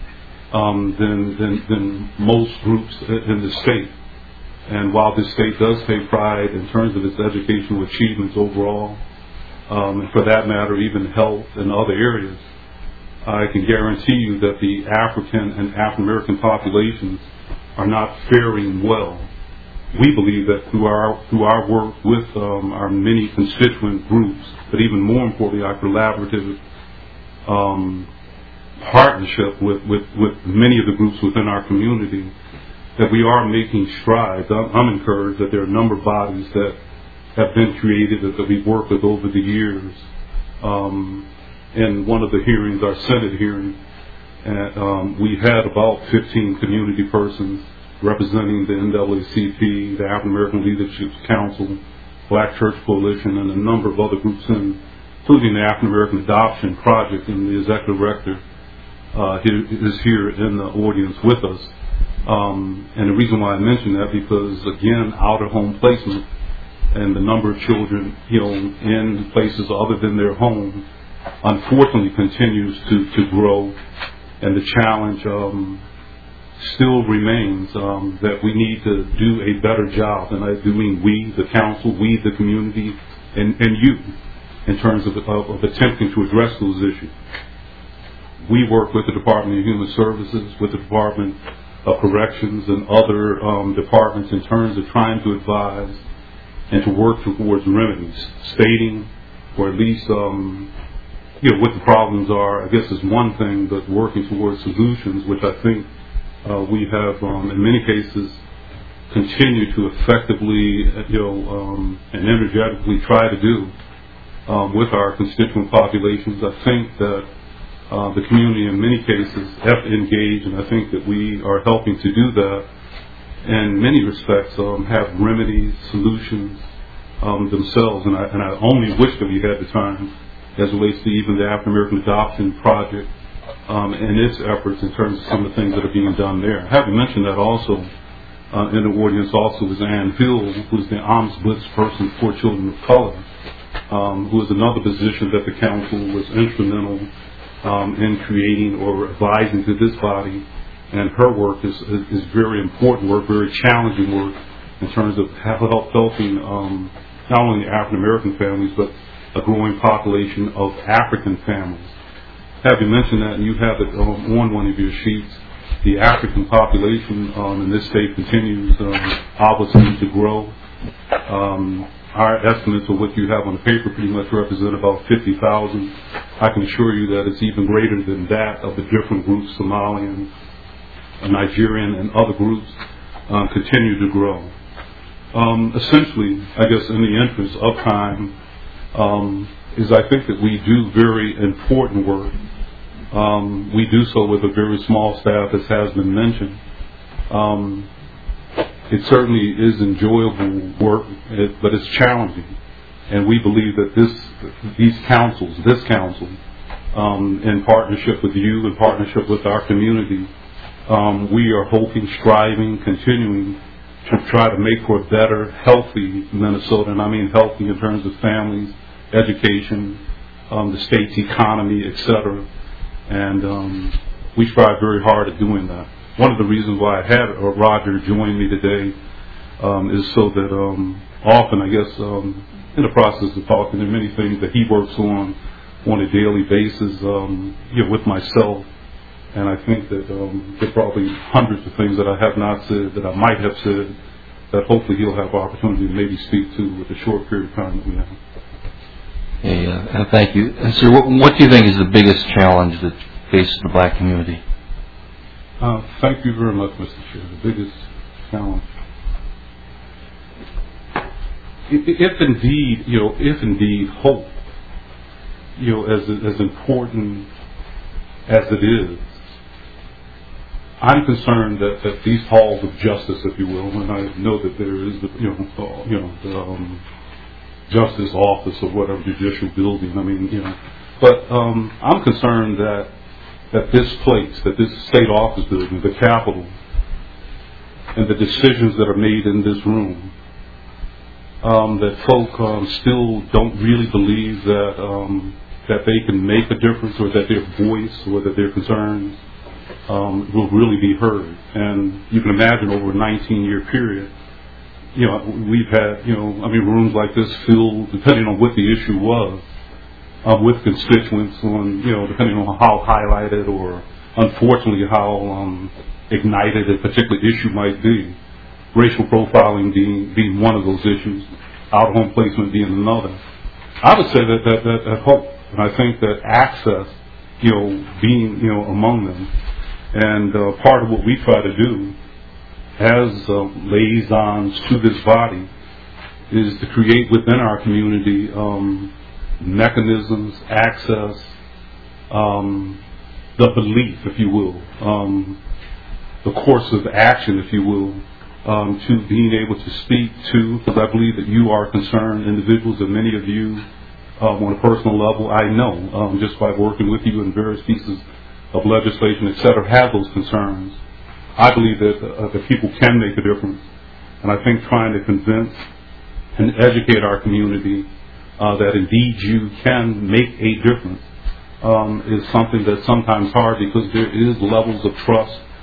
than most groups in the state. And while this state does take pride in terms of its educational achievements overall, and for that matter, even health and other areas, I can guarantee you that the African and African American populations are not faring well. We believe that through our work with our many constituent groups, but even more importantly, our collaborative partnership with many of the groups within our community, that we are making strides. I'm encouraged that there are a number of bodies that have been created that we've worked with over the years. In one of the hearings, our Senate hearing, we had about 15 community persons representing the NAACP, the African American Leadership Council, Black Church Coalition, and a number of other groups, including the African American Adoption Project, and the executive director is here in the audience with us. And the reason why I mention that, because again, out-of-home placement and the number of children, in places other than their home, unfortunately continues to grow, and the challenge still remains that we need to do a better job, and I do mean we, the council, we, the community, and you, in terms of attempting to address those issues. We work with the Department of Human Services, with the Department of Corrections, and other departments in terms of trying to advise and to work towards remedies, stating, or at least what the problems are, I guess, is one thing, but working towards solutions, which I think we have, in many cases, continued to effectively, and energetically try to do with our constituent populations. I think that the community, in many cases, have engaged, and I think that we are helping to do that. In many respects, have remedies, solutions themselves, and I only wish that we had the time, as it relates to even the African American Adoption Project and its efforts in terms of some of the things that are being done there. Having mentioned that, also in the audience also is Ann Hill, who is the ombudsperson for children of color, who is another position that the council was instrumental in creating or advising to this body, and her work is very important work, very challenging work in terms of helping not only African American families but a growing population of African families. Having mentioned that, and you have it on one of your sheets, the African population in this state continues obviously to grow. Our estimates of what you have on the paper pretty much represent about 50,000. I can assure you that it's even greater than that of the different groups, Somalian, Nigerian, and other groups continue to grow. Essentially, I guess in the interest of time, is I think that we do very important work. We do so with a very small staff, as has been mentioned. It certainly is enjoyable work, but it's challenging. And we believe that this council, in partnership with you, in partnership with our community, we are hoping, striving, continuing to try to make for a better, healthy Minnesota. And I mean healthy in terms of families, education, the state's economy, etc. And we strive very hard at doing that. One of the reasons why I had Roger join me today is so that often, I guess, in the process of talking, there are many things that he works on a daily basis with myself. And I think that there are probably hundreds of things that I have not said, that I might have said, that hopefully he'll have opportunity to maybe speak to with the short period of time that we have. Okay, thank you. Sir, what do you think is the biggest challenge that faces the black community? Thank you very much, Mr. Chair. The biggest challenge, if indeed hope, as important as it is, I'm concerned that these halls of justice, if you will, and I know that there is the justice office or whatever judicial building. I mean, but I'm concerned that this place, that this state office building, the Capitol, and the decisions that are made in this room, that folk still don't really believe that they can make a difference, or that their voice or that their concerns will really be heard. And you can imagine over a 19-year period, we've had, rooms like this filled, depending on what the issue was, with constituents on, depending on how highlighted or unfortunately how ignited a particular issue might be. Racial profiling being one of those issues, out-of-home placement being another. I would say that hope, and I think that access, being, among them. And part of what we try to do as liaisons to this body is to create within our community mechanisms, access, the belief, if you will, the course of action, if you will, to being able to speak to, because I believe that you are concerned individuals, and many of you on a personal level, I know, just by working with you in various pieces of legislation, etc., have those concerns. I believe that people can make a difference, and I think trying to convince and educate our community that indeed you can make a difference is something that's sometimes hard, because there is levels of trust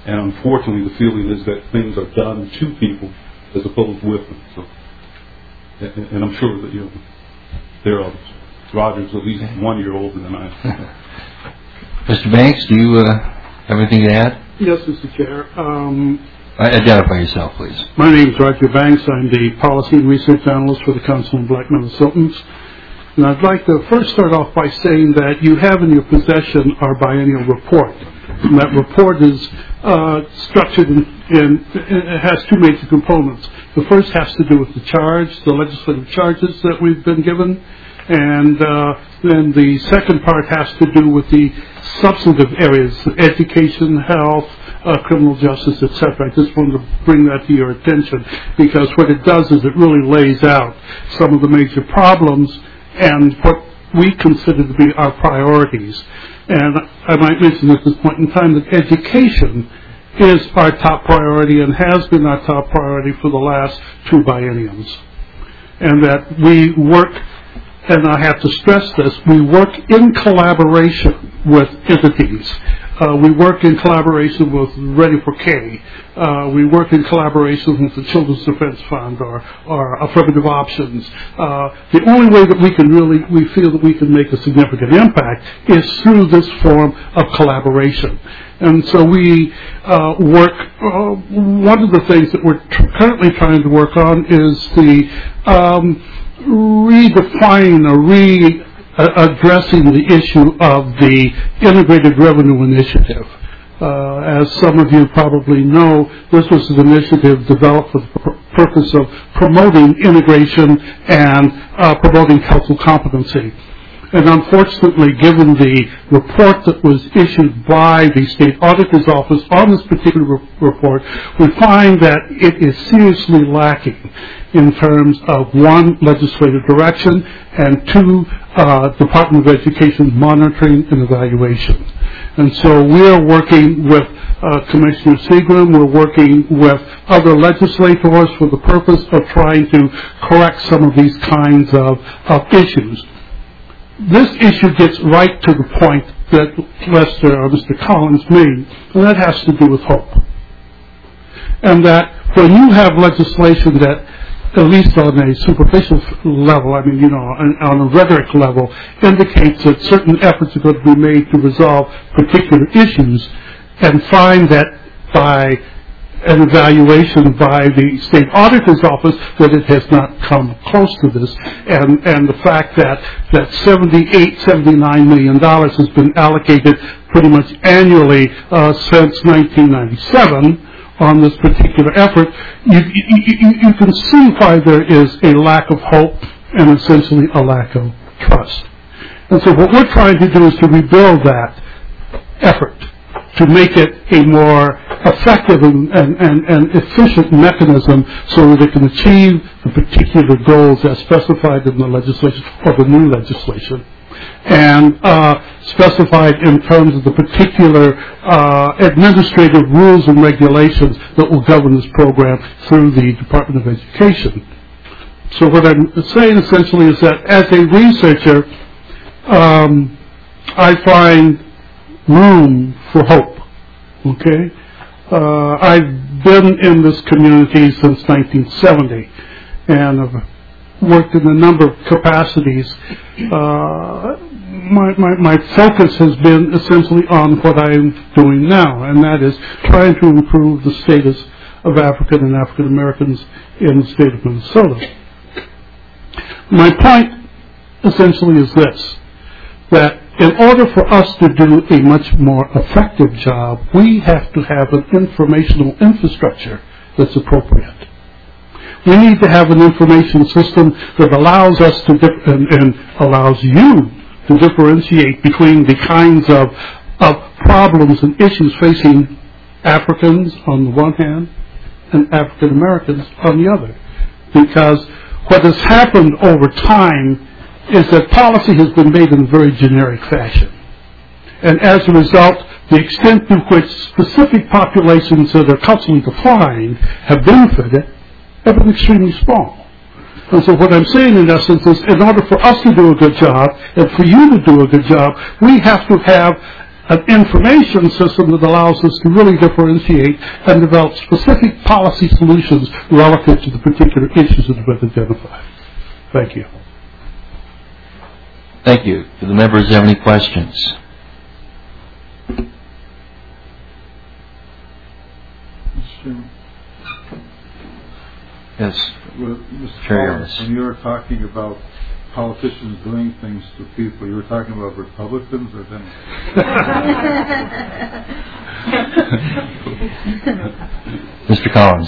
And unfortunately, the feeling is that things are done to people as opposed with them. So, and I'm sure that there are others. Roger's at least 1 year older than I am. Mr. Banks, do you have anything to add? Yes, Mr. Chair. Identify yourself, please. My name is Roger Banks. I'm the Policy and Research Analyst for the Council of Black Minnesotans. And I'd like to first start off by saying that you have in your possession our biennial report. And that report is structured it has two major components. The first has to do with the legislative charges that we've been given. And then the second part has to do with the substantive areas, education, health, criminal justice, etc. I just wanted to bring that to your attention because what it does is it really lays out some of the major problems and what we consider to be our priorities. And I might mention at this point in time that education is our top priority and has been our top priority for the last two bienniums. And that we work, and I have to stress this, we work in collaboration with entities. We work in collaboration with Ready for K. We work in collaboration with the Children's Defense Fund or Affirmative Options. The only way that we feel that we can make a significant impact is through this form of collaboration. And so we work, one of the things that we're currently trying to work on is the redefining or addressing the issue of the Integrated Revenue Initiative. As some of you probably know, this was an initiative developed for the purpose of promoting integration and promoting council competency. And unfortunately, given the report that was issued by the State Auditor's Office on this particular report, we find that it is seriously lacking in terms of, one, legislative direction, and two, Department of Education monitoring and evaluation. And so we're working with Commissioner Seagram, we're working with other legislators for the purpose of trying to correct some of these kinds of issues. This issue gets right to the point that Mr. Collins made, and that has to do with hope. And that when you have legislation that, at least on a superficial level, on a rhetoric level, indicates that certain efforts are going to be made to resolve particular issues, and find that by an evaluation by the State Auditor's Office that it has not come close to this, and the fact that $79 million has been allocated pretty much annually since 1997 on this particular effort, you can see why there is a lack of hope and essentially a lack of trust. And so what we're trying to do is to rebuild that effort, to make it a more effective and efficient mechanism so that it can achieve the particular goals as specified in the legislation or the new legislation, and specified in terms of the particular administrative rules and regulations that will govern this program through the Department of Education. So what I'm saying essentially is that as a researcher, I find room for hope. Okay? I've been in this community since 1970, and I've worked in a number of capacities. My focus has been essentially on what I'm doing now, and that is trying to improve the status of African and African Americans in the state of Minnesota. My point essentially is this, that in order for us to do a much more effective job, we have to have an informational infrastructure that's appropriate. We need to have an information system that allows us to and allows you to differentiate between the kinds of problems and issues facing Africans on the one hand and African Americans on the other. Because what has happened over time is that policy has been made in a very generic fashion. And as a result, the extent to which specific populations that are culturally defined have benefited have been extremely small. And so what I'm saying in essence is, in order for us to do a good job, and for you to do a good job, we have to have an information system that allows us to really differentiate and develop specific policy solutions relative to the particular issues that have been identified. Thank you. Thank you. Do the members have any questions? Yes. Well, Mr. Collins, when you were talking about politicians doing things to people, you were talking about Republicans or Democrats? Mr. Collins.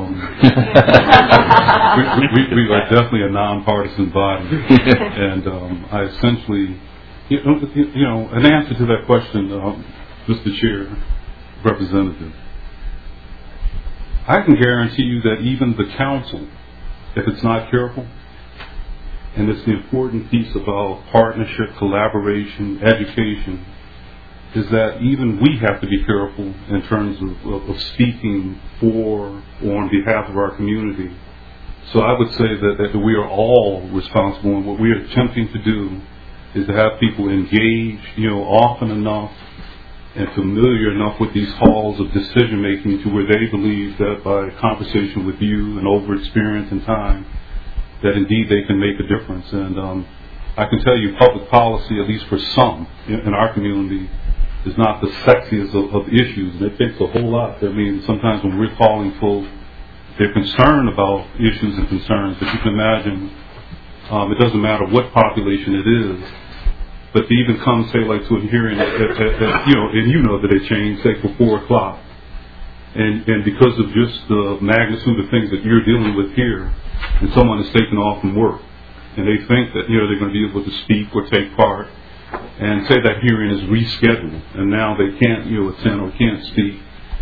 We are definitely a nonpartisan body, and I essentially, an answer to that question, Mr. Chair, Representative, I can guarantee you that even the council, if it's not careful, and it's the important piece about partnership, collaboration, education, is that even we have to be careful in terms of speaking for or on behalf of our community. So I would say that we are all responsible, and what we are attempting to do is to have people engage, often enough and familiar enough with these halls of decision making to where they believe that by conversation with you and over experience and time, that indeed they can make a difference. And I can tell you public policy, at least for some in our community, is not the sexiest of issues, and it takes a whole lot. I mean, sometimes when we're calling folks, they're concerned about issues and concerns, but you can imagine it doesn't matter what population it is, but to even come, say, like to a hearing, and that they change, say, for 4 o'clock, and because of just the magnitude of things that you're dealing with here, and someone is taken off from work, and they think that they're going to be able to speak or take part, and say that hearing is rescheduled, and now they can't attend or can't speak.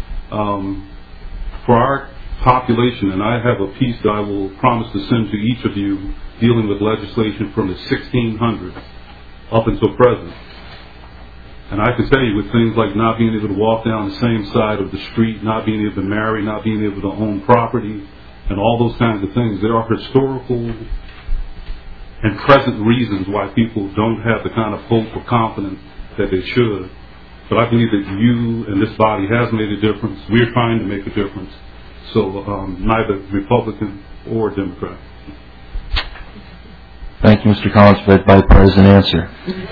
For our population, and I have a piece that I will promise to send to each of you dealing with legislation from the 1600s up until present. And I can tell you with things like not being able to walk down the same side of the street, not being able to marry, not being able to own property, and all those kinds of things, there are historical and present reasons why people don't have the kind of hope or confidence that they should. But I believe that you and this body has made a difference. We're trying to make a difference. So neither Republican or Democrat. Thank you, Mr. Collins, for that bipartisan answer.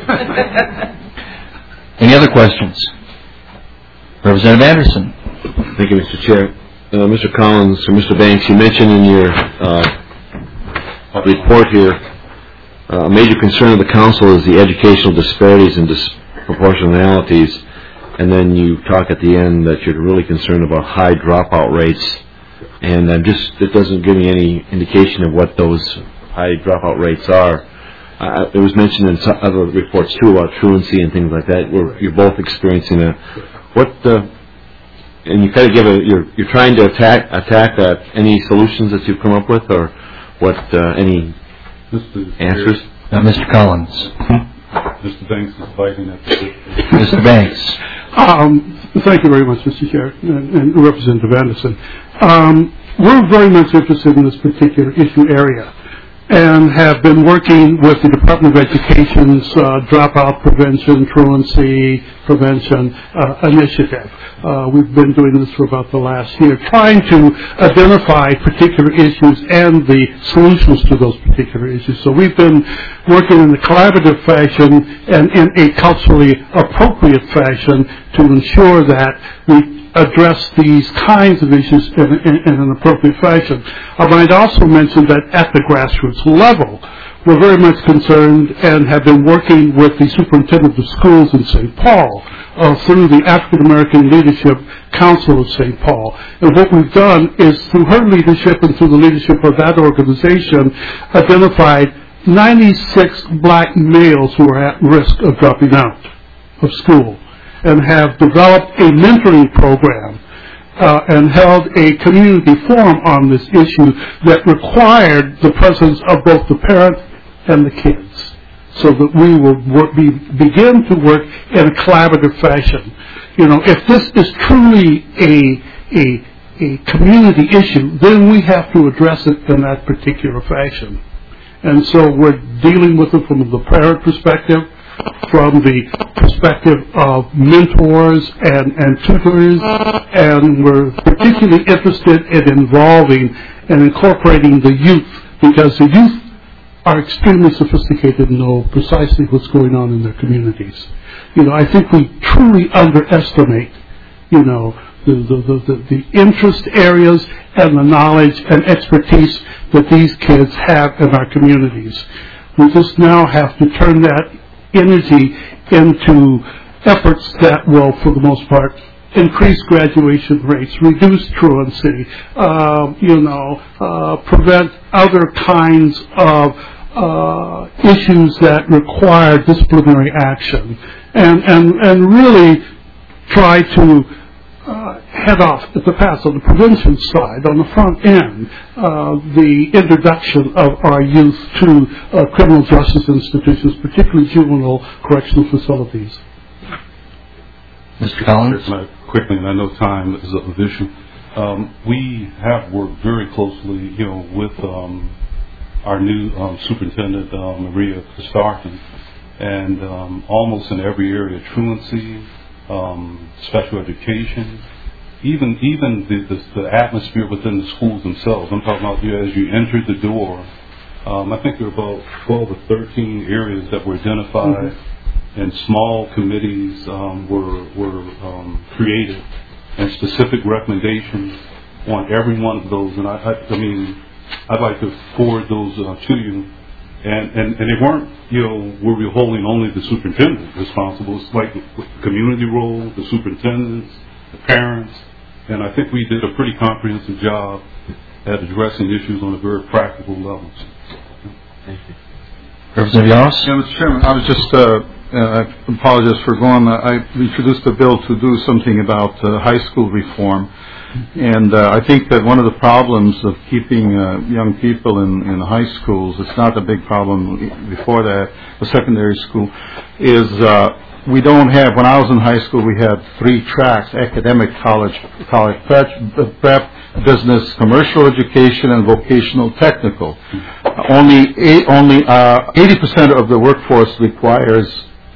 Any other questions? Representative Anderson. Thank you, Mr. Chair. Mr. Collins or Mr. Banks, you mentioned in your report here a major concern of the council is the educational disparities and disproportionalities, and then you talk at the end that you're really concerned about high dropout rates, and it doesn't give me any indication of what those high dropout rates are. It was mentioned in some other reports too about truancy and things like that, where you're both experiencing that. And you kind of you're trying to attack that. Any solutions that you've come up with, or what? Any answers? Mr. Collins. Mr. Banks is fighting at the Mr. Banks. Thank you very much, Mr. Chair, and Representative Anderson. We're very much interested in this particular issue area, and have been working with the Department of Education's dropout prevention, truancy prevention initiative. We've been doing this for about the last year, trying to identify particular issues and the solutions to those particular issues. So we've been working in a collaborative fashion and in a culturally appropriate fashion to ensure that we address these kinds of issues in an appropriate fashion. I might also mention that at the grassroots level, we're very much concerned and have been working with the superintendent of schools in St. Paul through the African American Leadership Council of St. Paul. And what we've done is, through her leadership and through the leadership of that organization, identified 96 black males who are at risk of dropping out of school, and have developed a mentoring program and held a community forum on this issue that required the presence of both the parent and the kids, so that we will begin to work in a collaborative fashion. If this is truly a community issue, then we have to address it in that particular fashion. And so we're dealing with it from the parent perspective, from the perspective of mentors and tutors, and we're particularly interested in involving and incorporating the youth, because the youth are extremely sophisticated and know precisely what's going on in their communities. I think we truly underestimate, the interest areas and the knowledge and expertise that these kids have in our communities. We just now have to turn that energy into efforts that will, for the most part, increase graduation rates, reduce truancy, prevent other kinds of issues that require disciplinary action, and really try to head off at the pass on the prevention side, on the front end, the introduction of our youth to criminal justice institutions, particularly juvenile correctional facilities. Mr. Collins? Quickly, and I know time is of issue. We have worked very closely, with our new superintendent, Maria Christopherson, and almost in every area, truancy, special education, even the atmosphere within the schools themselves. I'm talking about as you enter the door. I think there are about 12 or 13 areas that were identified, and small committees were created, and specific recommendations on every one of those. And I'd like to forward those to you. And they weren't, were we holding only the superintendent responsible. It's like the community role, the superintendents, the parents, and I think we did a pretty comprehensive job at addressing issues on a very practical level. Thank you. Representative Yaros? Yeah, Mr. Chairman, I was just, I apologize for going, I introduced a bill to do something about high school reform. And I think that one of the problems of keeping young people in high schools, it's not a big problem before that, the secondary school, is we don't have, when I was in high school, we had 3 tracks: academic, college prep, business, commercial education, and vocational technical. Only 80% of the workforce requires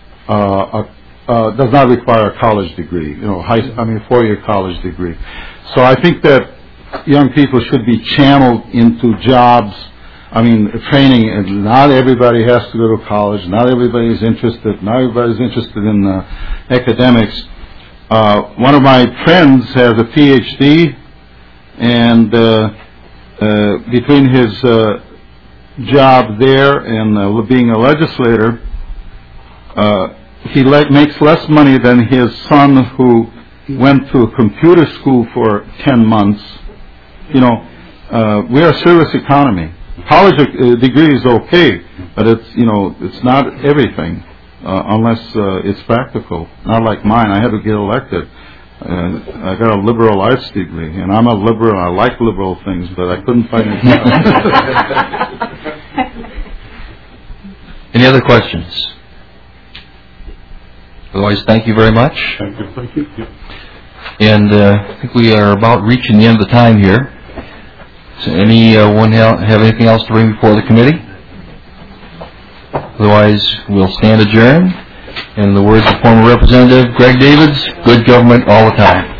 does not require a college degree, 4-year college degree. So I think that young people should be channeled into jobs, training, and not everybody has to go to college, not everybody's interested in academics. One of my friends has a PhD, and between his job there and being a legislator, he makes less money than his son, who went to a computer school for 10 months. We're a service economy. College degree is okay, but it's not everything unless it's practical. Not like mine. I had to get elected. I got a liberal arts degree, and I'm a liberal. I like liberal things, but I couldn't find it. Any other questions? Otherwise, thank you very much. Thank you. And I think we are about reaching the end of the time here. So anyone have anything else to bring before the committee? Otherwise, we'll stand adjourned. In the words of former Representative Greg Davids, good government all the time.